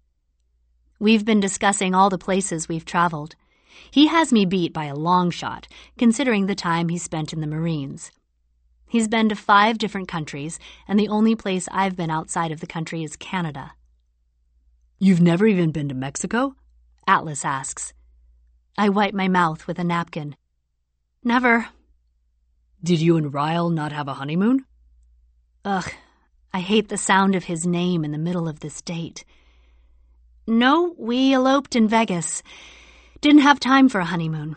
We've been discussing all the places we've traveled. He has me beat by a long shot, considering the time he spent in the Marines. He's been to 5 different countries, and the only place I've been outside of the country is Canada. "You've never even been to Mexico?" Atlas asks. I wipe my mouth with a napkin. "Never." "Did you and Ryle not have a honeymoon?" Ugh, I hate the sound of his name in the middle of this date. "No, we eloped in Vegas. Didn't have time for a honeymoon."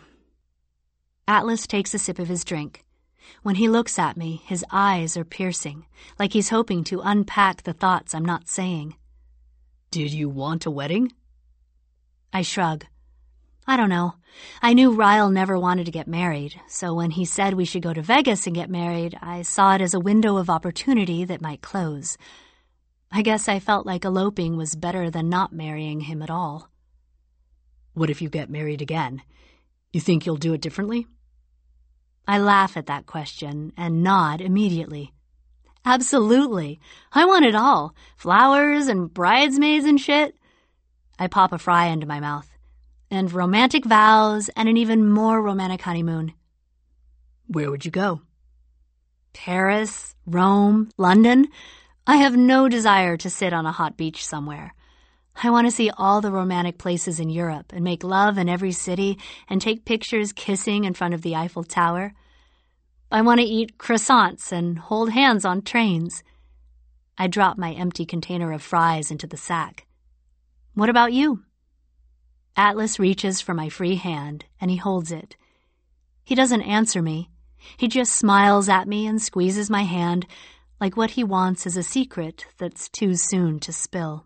Atlas takes a sip of his drink. When he looks at me, his eyes are piercing, like he's hoping to unpack the thoughts I'm not saying. "Did you want a wedding?" I shrug. I don't know. I knew Ryle never wanted to get married, so when he said we should go to Vegas and get married, I saw it as a window of opportunity that might close. I guess I felt like eloping was better than not marrying him at all. "What if you get married again? You think you'll do it differently?" I laugh at that question and nod immediately. Absolutely. I want it all. Flowers and bridesmaids and shit. I pop a fry into my mouth. And romantic vows and an even more romantic honeymoon. "Where would you go?" "Paris, Rome, London. I have no desire to sit on a hot beach somewhere. I want to see all the romantic places in Europe and make love in every city and take pictures kissing in front of the Eiffel Tower. I want to eat croissants and hold hands on trains." I drop my empty container of fries into the sack. "What about you?" Atlas reaches for my free hand, and he holds it. He doesn't answer me. He just smiles at me and squeezes my hand, like what he wants is a secret that's too soon to spill.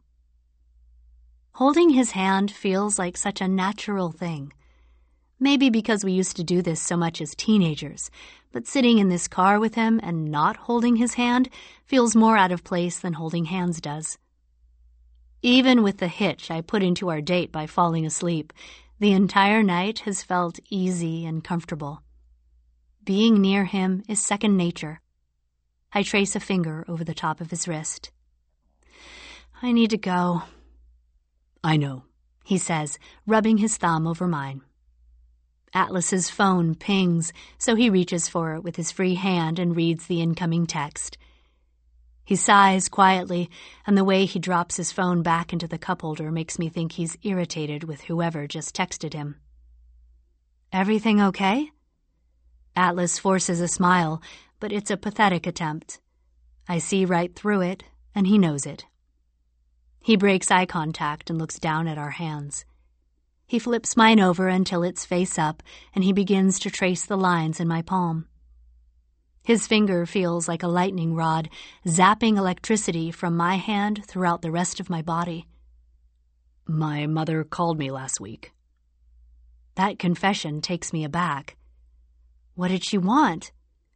Holding his hand feels like such a natural thing. Maybe because we used to do this so much as teenagers, but sitting in this car with him and not holding his hand feels more out of place than holding hands does. Even with the hitch I put into our date by falling asleep, the entire night has felt easy and comfortable. Being near him is second nature. I trace a finger over the top of his wrist. "I need to go." "I know," he says, rubbing his thumb over mine. Atlas's phone pings, so he reaches for it with his free hand and reads the incoming text. He sighs quietly, and the way he drops his phone back into the cup holder makes me think he's irritated with whoever just texted him. "Everything okay?" Atlas forces a smile, but it's a pathetic attempt. I see right through it, and he knows it. He breaks eye contact and looks down at our hands. He flips mine over until it's face up, and he begins to trace the lines in my palm. His finger feels like a lightning rod, zapping electricity from my hand throughout the rest of my body. "My mother called me last week." That confession takes me aback. What did she want?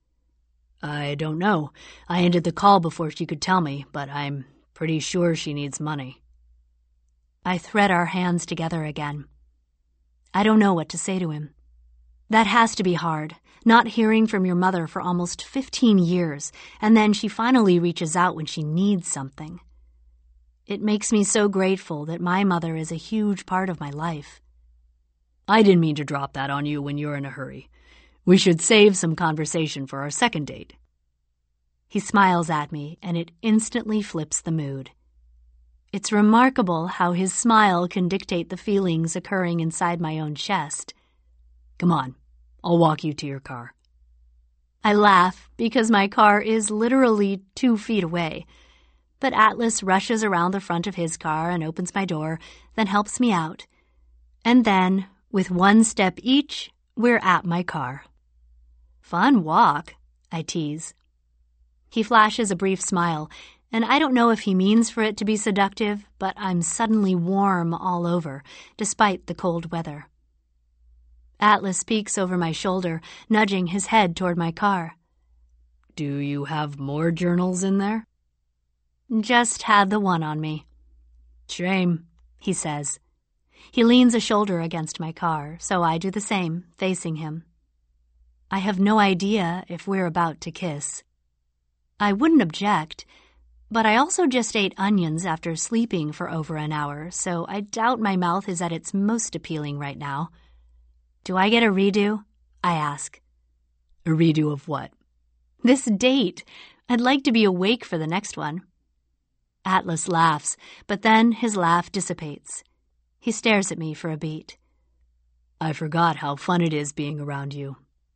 "I don't know. I ended the call before she could tell me, but I'm pretty sure she needs money." I thread our hands together again. I don't know what to say to him. That has to be hard, not hearing from your mother for almost 15 years, and then she finally reaches out when she needs something. It makes me so grateful that my mother is a huge part of my life. I didn't mean to drop that on you when you're in a hurry. We should save some conversation for our second date. He smiles at me, and it instantly flips the mood. It's remarkable how his smile can dictate the feelings occurring inside my own chest. Come on, I'll walk you to your car. I laugh because my car is literally 2 feet away. But Atlas rushes around the front of his car and opens my door, then helps me out. And then, with 1 step each, we're at my car. Fun walk, I tease. He flashes a brief smile, and I don't know if he means for it to be seductive, but I'm suddenly warm all over, despite the cold weather. Atlas peeks over my shoulder, nudging his head toward my car. Do you have more journals in there? Just had the one on me. Shame, he says. He leans a shoulder against my car, so I do the same, facing him. I have no idea if we're about to kiss. I wouldn't object, but I also just ate onions after sleeping for over an hour, so I doubt my mouth is at its most appealing right now. Do I get a redo? I ask. A redo of what? This date. I'd like to be awake for the next one. Atlas laughs, but then his laugh dissipates. He stares at me for a beat. I forgot how fun it is being around you.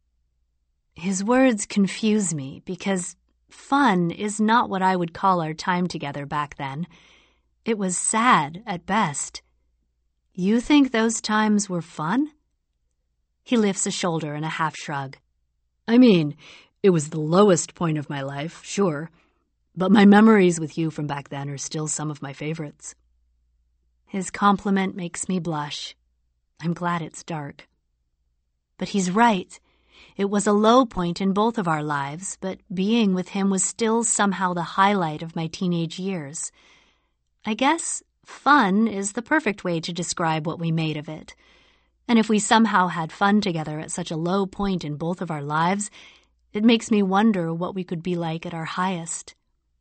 His words confuse me because fun is not what I would call our time together back then. It was sad at best. You think those times were fun? He lifts a shoulder in a half shrug. I mean, it was the lowest point of my life, sure. But my memories with you from back then are still some of my favorites. His compliment makes me blush. I'm glad it's dark. But he's right. It was a low point in both of our lives, but being with him was still somehow the highlight of my teenage years. I guess fun is the perfect way to describe what we made of it. And if we somehow had fun together at such a low point in both of our lives, it makes me wonder what we could be like at our highest.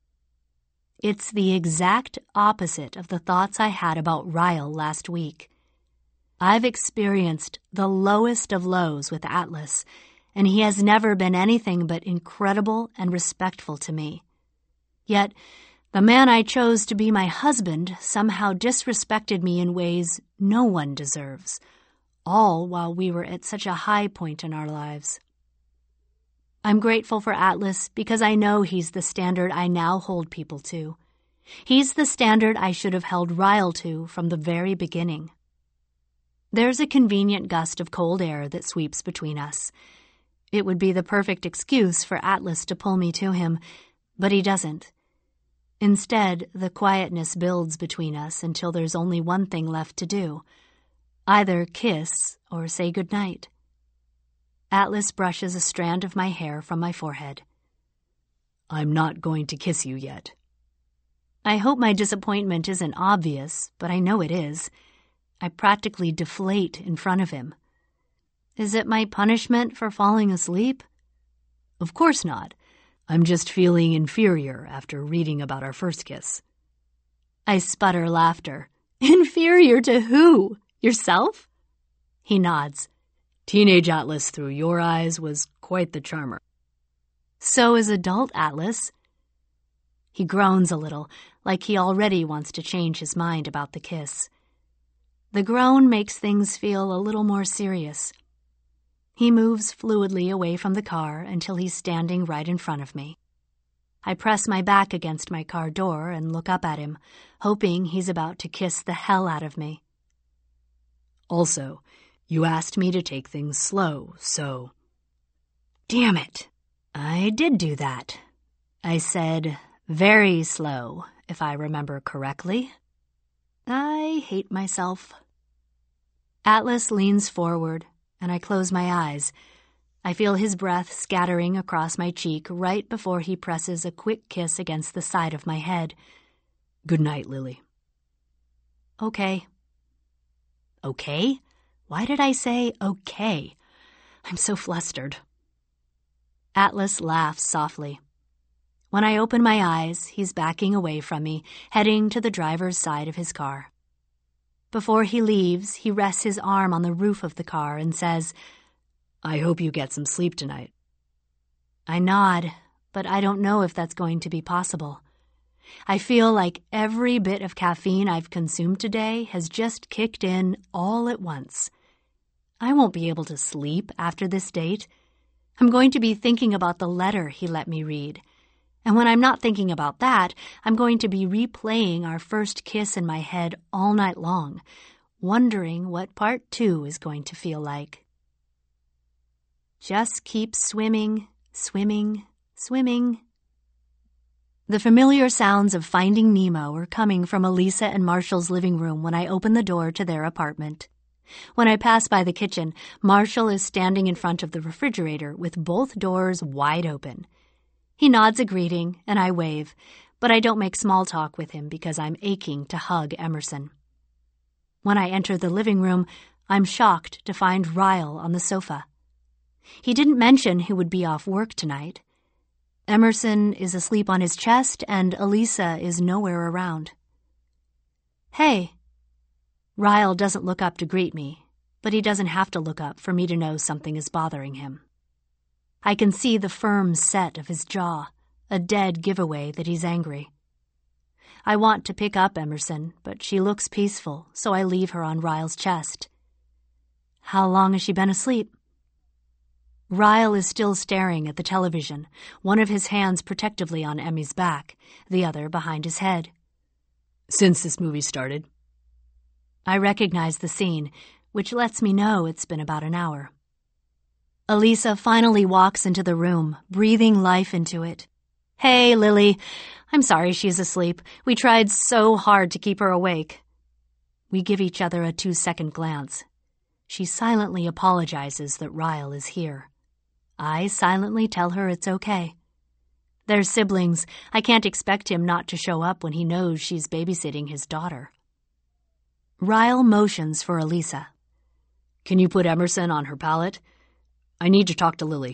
It's the exact opposite of the thoughts I had about Ryle last week. I've experienced the lowest of lows with Atlas, and he has never been anything but incredible and respectful to me. Yet, the man I chose to be my husband somehow disrespected me in ways no one deserves, all while we were at such a high point in our lives. I'm grateful for Atlas because I know he's the standard I now hold people to. He's the standard I should have held Ryle to from the very beginning. There's a convenient gust of cold air that sweeps between us. It would be the perfect excuse for Atlas to pull me to him, but he doesn't. Instead, the quietness builds between us until there's only one thing left to do. Either kiss or say goodnight. Atlas brushes a strand of my hair from my forehead. I'm not going to kiss you yet. I hope my disappointment isn't obvious, but I know it is. I practically deflate in front of him. Is it my punishment for falling asleep? Of course not. I'm just feeling inferior after reading about our first kiss. I sputter laughter. Inferior to who? Yourself? He nods. Teenage Atlas through your eyes was quite the charmer. So is adult Atlas. He groans a little, like he already wants to change his mind about the kiss. The groan makes things feel a little more serious. He moves fluidly away from the car until he's standing right in front of me. I press my back against my car door and look up at him, hoping he's about to kiss the hell out of me. Also, you asked me to take things slow, so... Damn it. I did do that. I said very slow, if I remember correctly. I hate myself. Atlas leans forward, and I close my eyes. I feel his breath scattering across my cheek right before he presses a quick kiss against the side of my head. Good night, Lily. Okay. Okay? Why did I say okay? I'm so flustered. Atlas laughs softly. When I open my eyes, he's backing away from me, heading to the driver's side of his car. Before he leaves, he rests his arm on the roof of the car and says, "I hope you get some sleep tonight." I nod, but I don't know if that's going to be possible. I feel like every bit of caffeine I've consumed today has just kicked in all at once. I won't be able to sleep after this date. I'm going to be thinking about the letter he let me read. And when I'm not thinking about that, I'm going to be replaying our first kiss in my head all night long, wondering what part 2 is going to feel like. Just keep swimming, swimming, swimming. The familiar sounds of Finding Nemo are coming from Elisa and Marshall's living room when I open the door to their apartment. When I pass by the kitchen, Marshall is standing in front of the refrigerator with both doors wide open. He nods a greeting, and I wave, but I don't make small talk with him because I'm aching to hug Emerson. When I enter the living room, I'm shocked to find Ryle on the sofa. He didn't mention he would be off work tonight. Emerson is asleep on his chest, and Elisa is nowhere around. "Hey." Ryle doesn't look up to greet me, but he doesn't have to look up for me to know something is bothering him. I can see the firm set of his jaw, a dead giveaway that he's angry. I want to pick up Emerson, but she looks peaceful, so I leave her on Ryle's chest. "How long has she been asleep?" Ryle is still staring at the television, one of his hands protectively on Emmy's back, the other behind his head. "Since this movie started." I recognize the scene, which lets me know it's been about an hour. Elisa finally walks into the room, breathing life into it. "Hey, Lily. I'm sorry she's asleep. We tried so hard to keep her awake." We give each other a 2-second glance. She silently apologizes that Ryle is here. I silently tell her it's okay. They're siblings. I can't expect him not to show up when he knows she's babysitting his daughter. Ryle motions for Elisa. "Can you put Emerson on her pallet? I need to talk to Lily."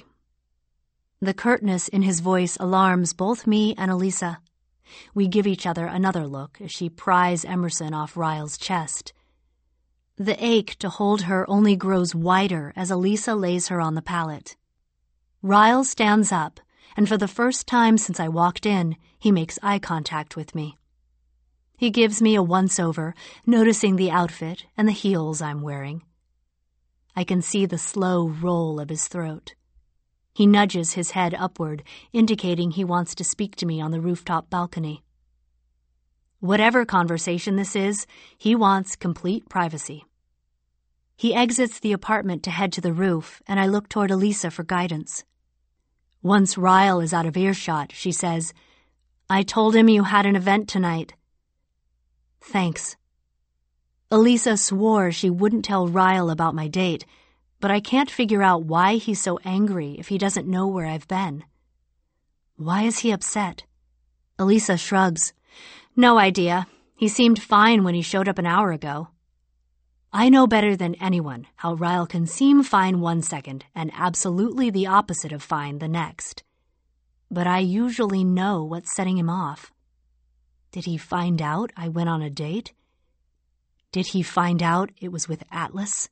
The curtness in his voice alarms both me and Elisa. We give each other another look as she pries Emerson off Ryle's chest. The ache to hold her only grows wider as Elisa lays her on the pallet. Ryle stands up, and for the first time since I walked in, he makes eye contact with me. He gives me a once-over, noticing the outfit and the heels I'm wearing. I can see the slow roll of his throat. He nudges his head upward, indicating he wants to speak to me on the rooftop balcony. Whatever conversation this is, he wants complete privacy. He exits the apartment to head to the roof, and I look toward Elisa for guidance. Once Ryle is out of earshot, she says, "I told him you had an event tonight." "Thanks." Elisa swore she wouldn't tell Ryle about my date, but I can't figure out why he's so angry if he doesn't know where I've been. Why is he upset? Elisa shrugs. "No idea. He seemed fine when he showed up an hour ago." I know better than anyone how Ryle can seem fine one second and absolutely the opposite of fine the next. But I usually know what's setting him off. Did he find out I went on a date? Did he find out it was with Atlas?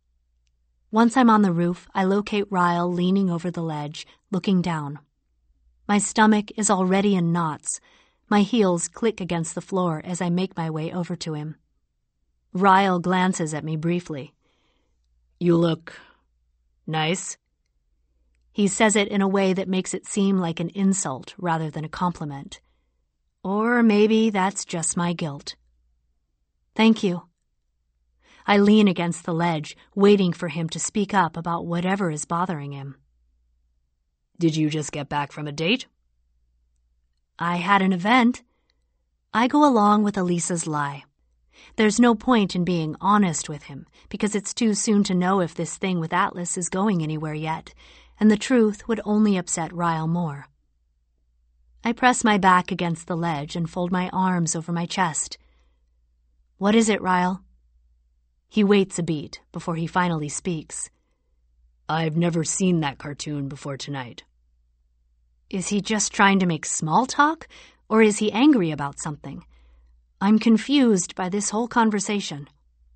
Once I'm on the roof, I locate Ryle leaning over the ledge, looking down. My stomach is already in knots. My heels click against the floor as I make my way over to him. Ryle glances at me briefly. "You look nice." He says it in a way that makes it seem like an insult rather than a compliment. Or maybe that's just my guilt. "Thank you." I lean against the ledge, waiting for him to speak up about whatever is bothering him. "Did you just get back from a date?" "I had an event." I go along with Elisa's lie. There's no point in being honest with him, because it's too soon to know if this thing with Atlas is going anywhere yet, and the truth would only upset Ryle more. I press my back against the ledge and fold my arms over my chest. "What is it, Ryle?" He waits a beat before he finally speaks. I've never seen that cartoon before tonight. Is he just trying to make small talk, or is he angry about something? I'm confused by this whole conversation.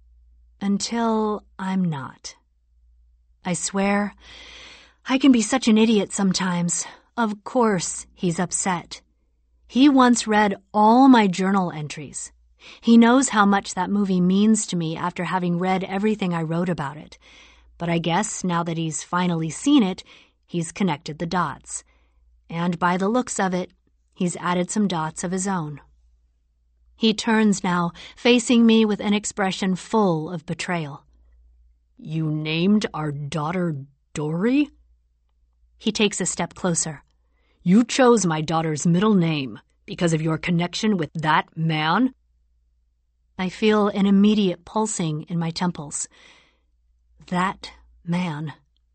Until I'm not. I swear, I can be such an idiot sometimes. Of course he's upset. He once read all my journal entries. He knows how much that movie means to me after having read everything I wrote about it. But I guess now that he's finally seen it, he's connected the dots. And by the looks of it, he's added some dots of his own. He turns now, facing me with an expression full of betrayal. You named our daughter Dory? He takes a step closer. You chose my daughter's middle name because of your connection with that man? I feel an immediate pulsing in my temples. That man.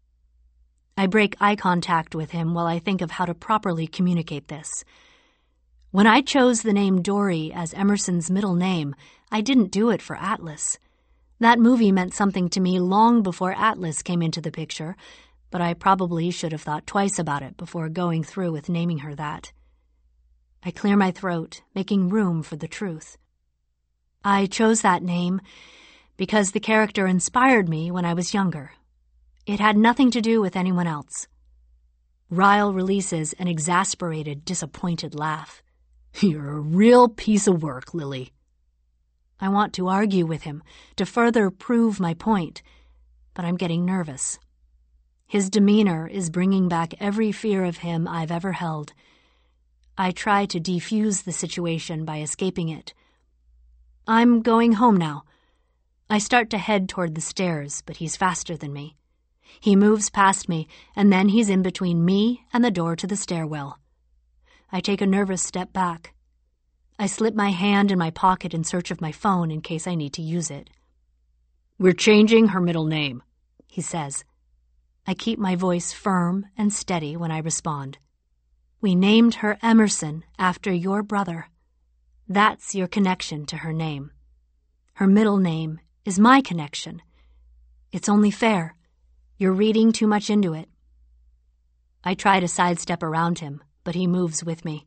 I break eye contact with him while I think of how to properly communicate this. When I chose the name Dory as Emerson's middle name, I didn't do it for Atlas. That movie meant something to me long before Atlas came into the picture, but I probably should have thought twice about it before going through with naming her that. I clear my throat, making room for the truth. I chose that name because the character inspired me when I was younger. It had nothing to do with anyone else. Ryle releases an exasperated, disappointed laugh. You're a real piece of work, Lily. I want to argue with him, to further prove my point, but I'm getting nervous. His demeanor is bringing back every fear of him I've ever held. I try to defuse the situation by escaping it. I'm going home now. I start to head toward the stairs, but he's faster than me. He moves past me, and then he's in between me and the door to the stairwell. I take a nervous step back. I slip my hand in my pocket in search of my phone in case I need to use it. We're changing her middle name, he says. I keep my voice firm and steady when I respond. We named her Emerson after your brother. That's your connection to her name. Her middle name is my connection. It's only fair. You're reading too much into it. I try to sidestep around him, but he moves with me.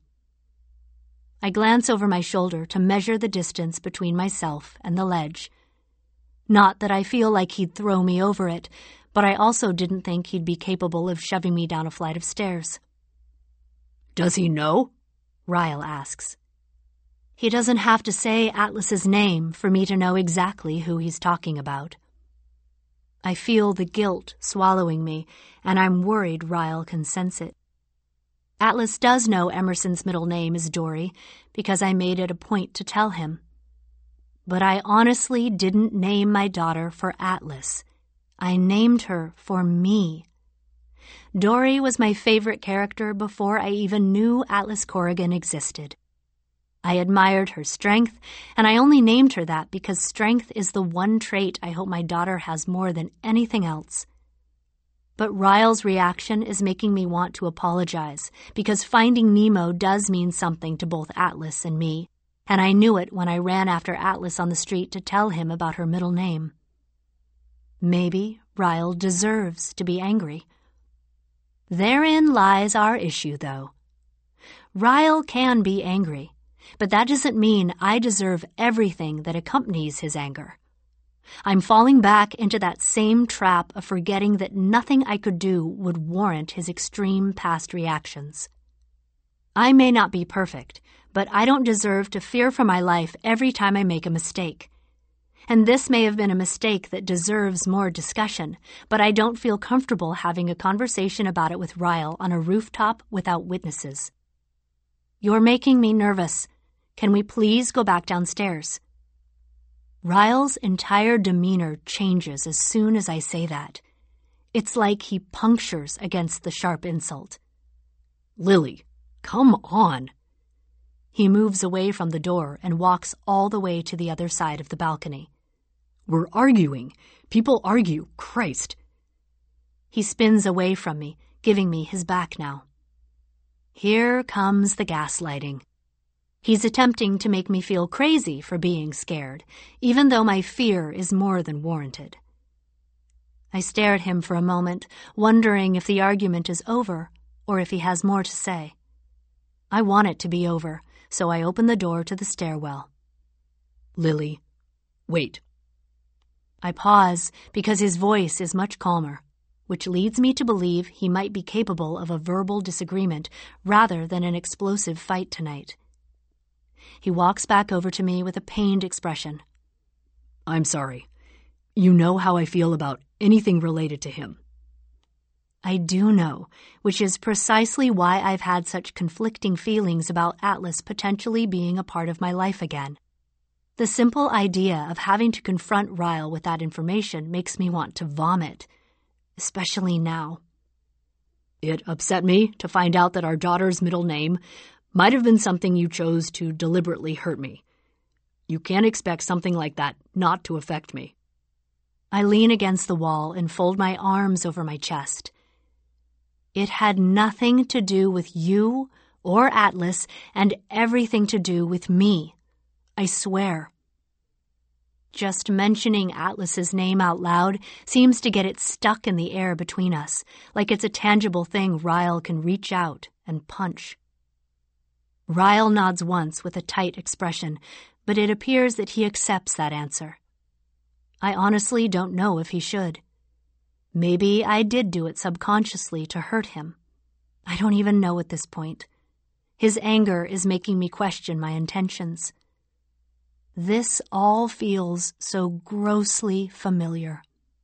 I glance over my shoulder to measure the distance between myself and the ledge. Not that I feel like he'd throw me over it, but I also didn't think he'd be capable of shoving me down a flight of stairs. Does he know? Ryle asks. He doesn't have to say Atlas's name for me to know exactly who he's talking about. I feel the guilt swallowing me, and I'm worried Ryle can sense it. Atlas does know Emerson's middle name is Dory because I made it a point to tell him. But I honestly didn't name my daughter for Atlas. I named her for me. Dory was my favorite character before I even knew Atlas Corrigan existed. I admired her strength, and I only named her that because strength is the one trait I hope my daughter has more than anything else. But Ryle's reaction is making me want to apologize, because finding Nemo does mean something to both Atlas and me, and I knew it when I ran after Atlas on the street to tell him about her middle name. Maybe Ryle deserves to be angry. Therein lies our issue, though. Ryle can be angry, but that doesn't mean I deserve everything that accompanies his anger. I'm falling back into that same trap of forgetting that nothing I could do would warrant his extreme past reactions. I may not be perfect, but I don't deserve to fear for my life every time I make a mistake. And this may have been a mistake that deserves more discussion, but I don't feel comfortable having a conversation about it with Ryle on a rooftop without witnesses. You're making me nervous. Can we please go back downstairs? Ryle's entire demeanor changes as soon as I say that. It's like he punctures against the sharp insult. Lily, come on. He moves away from the door and walks all the way to the other side of the balcony. We're arguing. People argue. Christ. He spins away from me, giving me his back now. Here comes the gaslighting. He's attempting to make me feel crazy for being scared, even though my fear is more than warranted. I stare at him for a moment, wondering if the argument is over or if he has more to say. I want it to be over, so I open the door to the stairwell. Lily, wait. I pause because his voice is much calmer, which leads me to believe he might be capable of a verbal disagreement rather than an explosive fight tonight. He walks back over to me with a pained expression. I'm sorry. You know how I feel about anything related to him. I do know, which is precisely why I've had such conflicting feelings about Atlas potentially being a part of my life again. The simple idea of having to confront Ryle with that information makes me want to vomit, especially now. It upset me to find out that our daughter's middle name might have been something you chose to deliberately hurt me. You can't expect something like that not to affect me. I lean against the wall and fold my arms over my chest. It had nothing to do with you or Atlas and everything to do with me. I swear. Just mentioning Atlas's name out loud seems to get it stuck in the air between us, like it's a tangible thing Ryle can reach out and punch. Ryle nods once with a tight expression, but it appears that he accepts that answer. I honestly don't know if he should. Maybe I did do it subconsciously to hurt him. I don't even know at this point. His anger is making me question my intentions. This all feels so grossly familiar.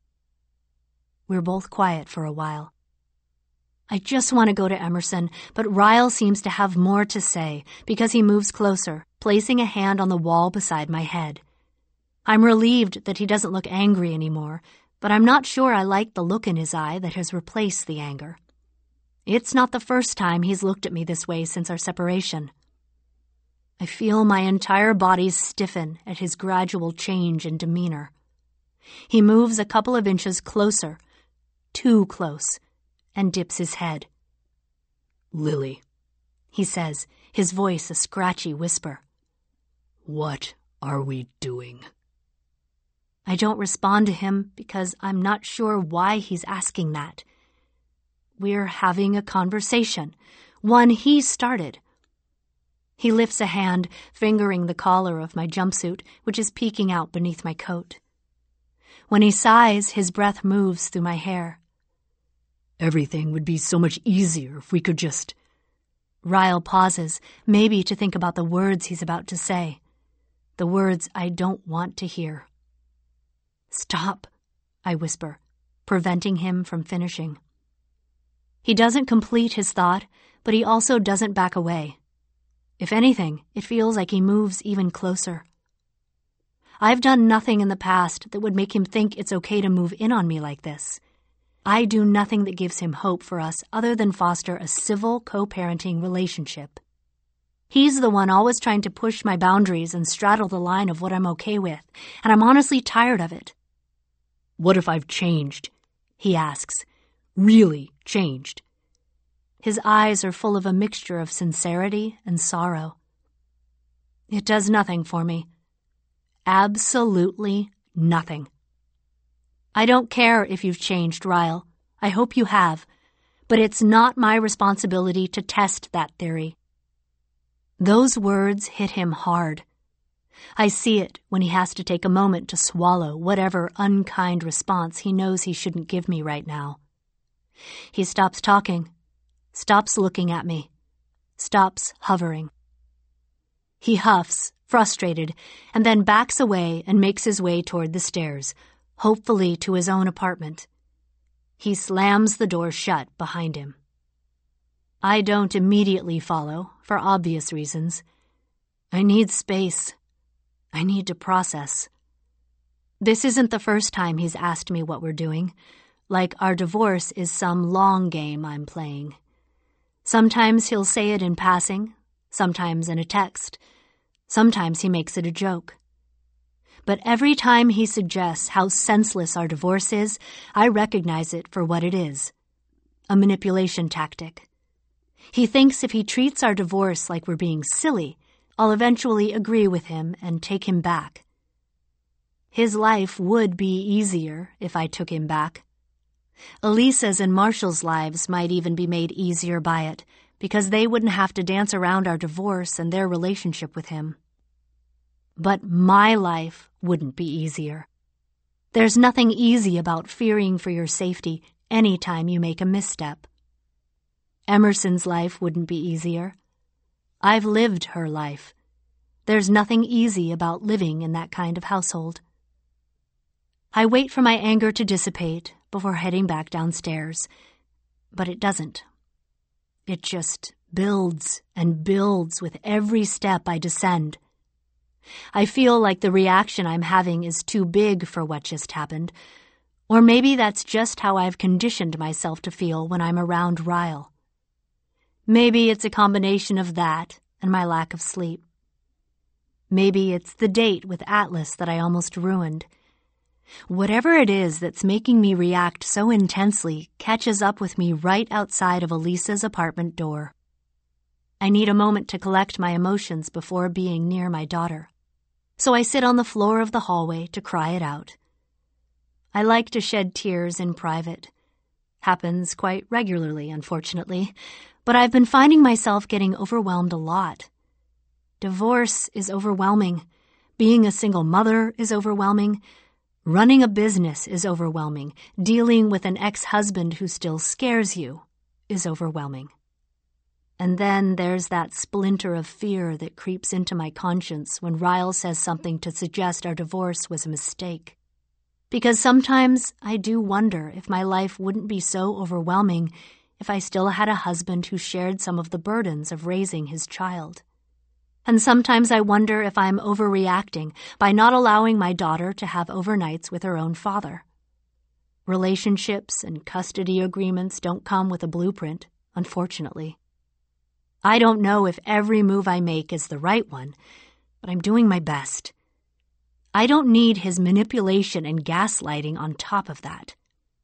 We're both quiet for a while. I just want to go to Emerson, but Ryle seems to have more to say because he moves closer, placing a hand on the wall beside my head. I'm relieved that he doesn't look angry anymore, but I'm not sure I like the look in his eye that has replaced the anger. It's not the first time he's looked at me this way since our separation. I feel my entire body stiffen at his gradual change in demeanor. He moves a couple of inches closer, too close, and dips his head. Lily, he says, his voice a scratchy whisper. What are we doing? I don't respond to him because I'm not sure why he's asking that. We're having a conversation, one he started. He lifts a hand, fingering the collar of my jumpsuit, which is peeking out beneath my coat. When he sighs, his breath moves through my hair. Everything would be so much easier if we could just... Ryle pauses, maybe to think about the words he's about to say. The words I don't want to hear. Stop, I whisper, preventing him from finishing. He doesn't complete his thought, but he also doesn't back away. If anything, it feels like he moves even closer. I've done nothing in the past that would make him think it's okay to move in on me like this. I do nothing that gives him hope for us other than foster a civil co-parenting relationship. He's the one always trying to push my boundaries and straddle the line of what I'm okay with, and I'm honestly tired of it. What if I've changed? He asks. Really changed. His eyes are full of a mixture of sincerity and sorrow. It does nothing for me. Absolutely nothing. I don't care if you've changed, Ryle. I hope you have. But it's not my responsibility to test that theory. Those words hit him hard. I see it when he has to take a moment to swallow whatever unkind response he knows he shouldn't give me right now. He stops talking, stops looking at me, stops hovering. He huffs, frustrated, and then backs away and makes his way toward the stairs, hopefully to his own apartment. He slams the door shut behind him. I don't immediately follow, for obvious reasons. I need space. I need to process. This isn't the first time he's asked me what we're doing, like our divorce is some long game I'm playing. Sometimes he'll say it in passing, sometimes in a text, sometimes he makes it a joke. But every time he suggests how senseless our divorce is, I recognize it for what it is, a manipulation tactic. He thinks if he treats our divorce like we're being silly, I'll eventually agree with him and take him back. His life would be easier if I took him back. Elisa's and Marshall's lives might even be made easier by it, because they wouldn't have to dance around our divorce and their relationship with him. But my life wouldn't be easier. There's nothing easy about fearing for your safety any time you make a misstep. Emerson's life wouldn't be easier. I've lived her life. There's nothing easy about living in that kind of household. I wait for my anger to dissipate before heading back downstairs, but it doesn't. It just builds and builds with every step I descend. I feel like the reaction I'm having is too big for what just happened, or maybe that's just how I've conditioned myself to feel when I'm around Ryle. Maybe it's a combination of that and my lack of sleep. Maybe it's the date with Atlas that I almost ruined. Whatever it is that's making me react so intensely catches up with me right outside of Elisa's apartment door. I need a moment to collect my emotions before being near my daughter, so I sit on the floor of the hallway to cry it out. I like to shed tears in private. Happens quite regularly, unfortunately, but I've been finding myself getting overwhelmed a lot. Divorce is overwhelming. Being a single mother is overwhelming. Running a business is overwhelming. Dealing with an ex-husband who still scares you is overwhelming. And then there's that splinter of fear that creeps into my conscience when Ryle says something to suggest our divorce was a mistake. Because sometimes I do wonder if my life wouldn't be so overwhelming if I still had a husband who shared some of the burdens of raising his child. And sometimes I wonder if I'm overreacting by not allowing my daughter to have overnights with her own father. Relationships and custody agreements don't come with a blueprint, unfortunately. I don't know if every move I make is the right one, but I'm doing my best. I don't need his manipulation and gaslighting on top of that.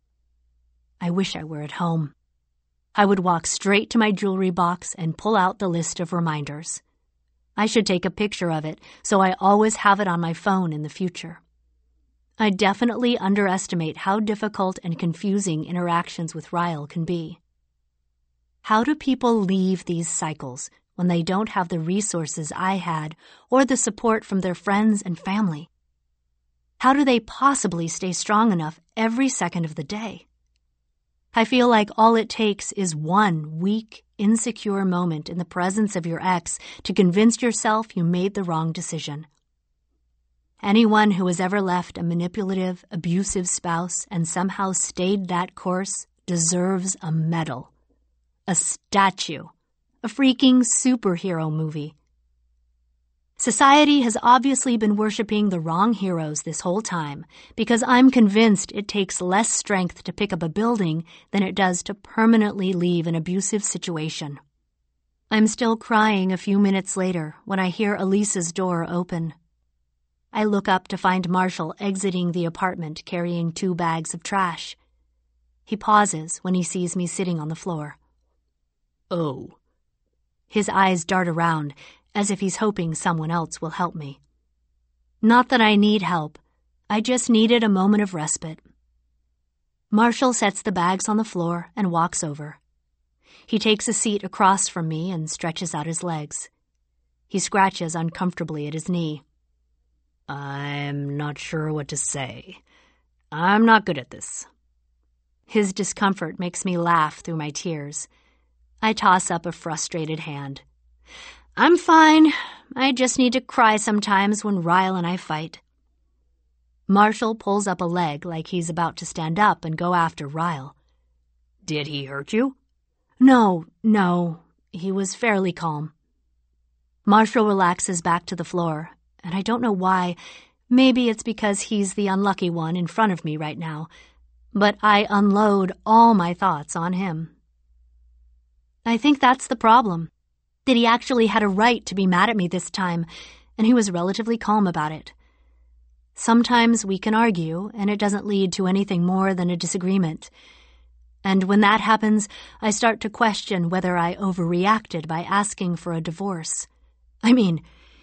I wish I were at home. I would walk straight to my jewelry box and pull out the list of reminders. I should take a picture of it so I always have it on my phone in the future. I definitely underestimate how difficult and confusing interactions with Ryle can be. How do people leave these cycles when they don't have the resources I had or the support from their friends and family? How do they possibly stay strong enough every second of the day? I feel like all it takes is one weak, insecure moment in the presence of your ex to convince yourself you made the wrong decision. Anyone who has ever left a manipulative, abusive spouse and somehow stayed that course deserves a medal, a statue, a freaking superhero movie. Society has obviously been worshiping the wrong heroes this whole time because I'm convinced it takes less strength to pick up a building than it does to permanently leave an abusive situation. I'm still crying a few minutes later when I hear Elisa's door open. I look up to find Marshall exiting the apartment carrying 2 bags of trash. He pauses when he sees me sitting on the floor. "Oh." His eyes dart around, as if he's hoping someone else will help me. Not that I need help. I just needed a moment of respite. Marshall sets the bags on the floor and walks over. He takes a seat across from me and stretches out his legs. He scratches uncomfortably at his knee. "I'm not sure what to say. I'm not good at this." His discomfort makes me laugh through my tears. I toss up a frustrated hand. "I'm fine. I just need to cry sometimes when Ryle and I fight." Marshall pulls up a leg like he's about to stand up and go after Ryle. "Did he hurt you?" No. He was fairly calm." Marshall relaxes back to the floor, and I don't know why. Maybe it's because he's the unlucky one in front of me right now, but I unload all my thoughts on him. I think that's the problem. That he actually had a right to be mad at me this time, and he was relatively calm about it. Sometimes we can argue, and it doesn't lead to anything more than a disagreement. And when that happens, I start to question whether I overreacted by asking for a divorce. I mean,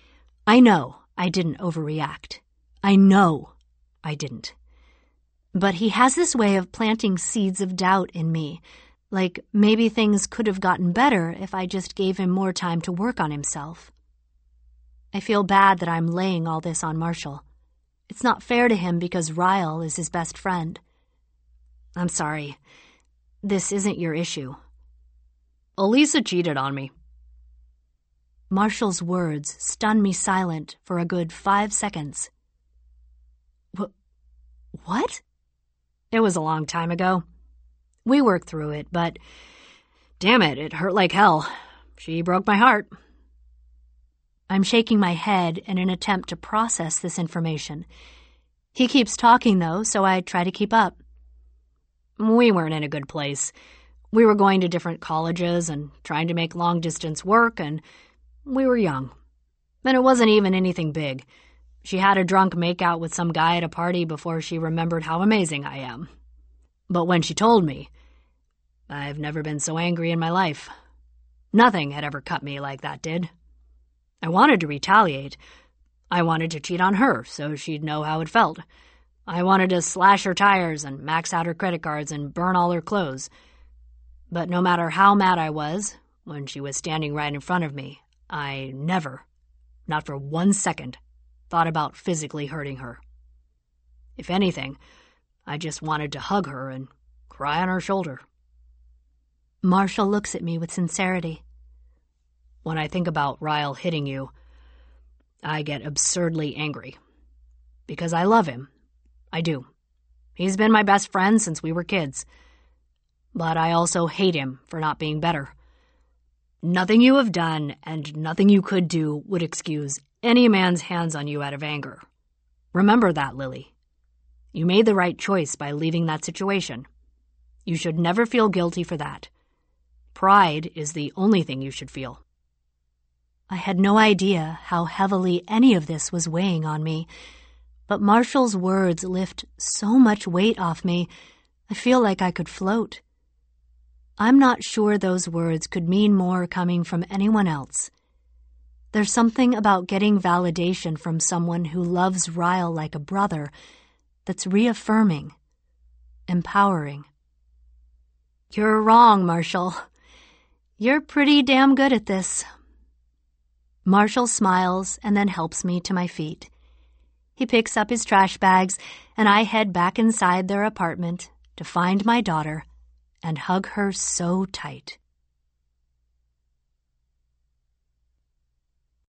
I know I didn't overreact. I know I didn't. But he has this way of planting seeds of doubt in me, like maybe things could have gotten better if I just gave him more time to work on himself. I feel bad that I'm laying all this on Marshall. It's not fair to him because Ryle is his best friend. I'm sorry. This isn't your issue. Elisa cheated on me. Marshall's words stunned me silent for a good 5 seconds. What? It was a long time ago. We worked through it, but damn it, it hurt like hell. She broke my heart. I'm shaking my head in an attempt to process this information. He keeps talking, though, so I try to keep up. We weren't in a good place. We were going to different colleges and trying to make long-distance work, and we were young. And it wasn't even anything big. She had a drunk make-out with some guy at a party before she remembered how amazing I am. But when she told me, I've never been so angry in my life. Nothing had ever cut me like that did. I wanted to retaliate. I wanted to cheat on her so she'd know how it felt. I wanted to slash her tires and max out her credit cards and burn all her clothes. But no matter how mad I was, when she was standing right in front of me, I never, not for 1 second, thought about physically hurting her. If anything, I just wanted to hug her and cry on her shoulder. Marshall looks at me with sincerity. When I think about Ryle hitting you, I get absurdly angry. Because I love him. I do. He's been my best friend since we were kids. But I also hate him for not being better. Nothing you have done and nothing you could do would excuse any man's hands on you out of anger. Remember that, Lily. You made the right choice by leaving that situation. You should never feel guilty for that. Pride is the only thing you should feel. I had no idea how heavily any of this was weighing on me, but Marshall's words lift so much weight off me, I feel like I could float. I'm not sure those words could mean more coming from anyone else. There's something about getting validation from someone who loves Ryle like a brother that's reaffirming, empowering. You're wrong, Marshall. You're pretty damn good at this. Marshall smiles and then helps me to my feet. He picks up his trash bags, and I head back inside their apartment to find my daughter and hug her so tight.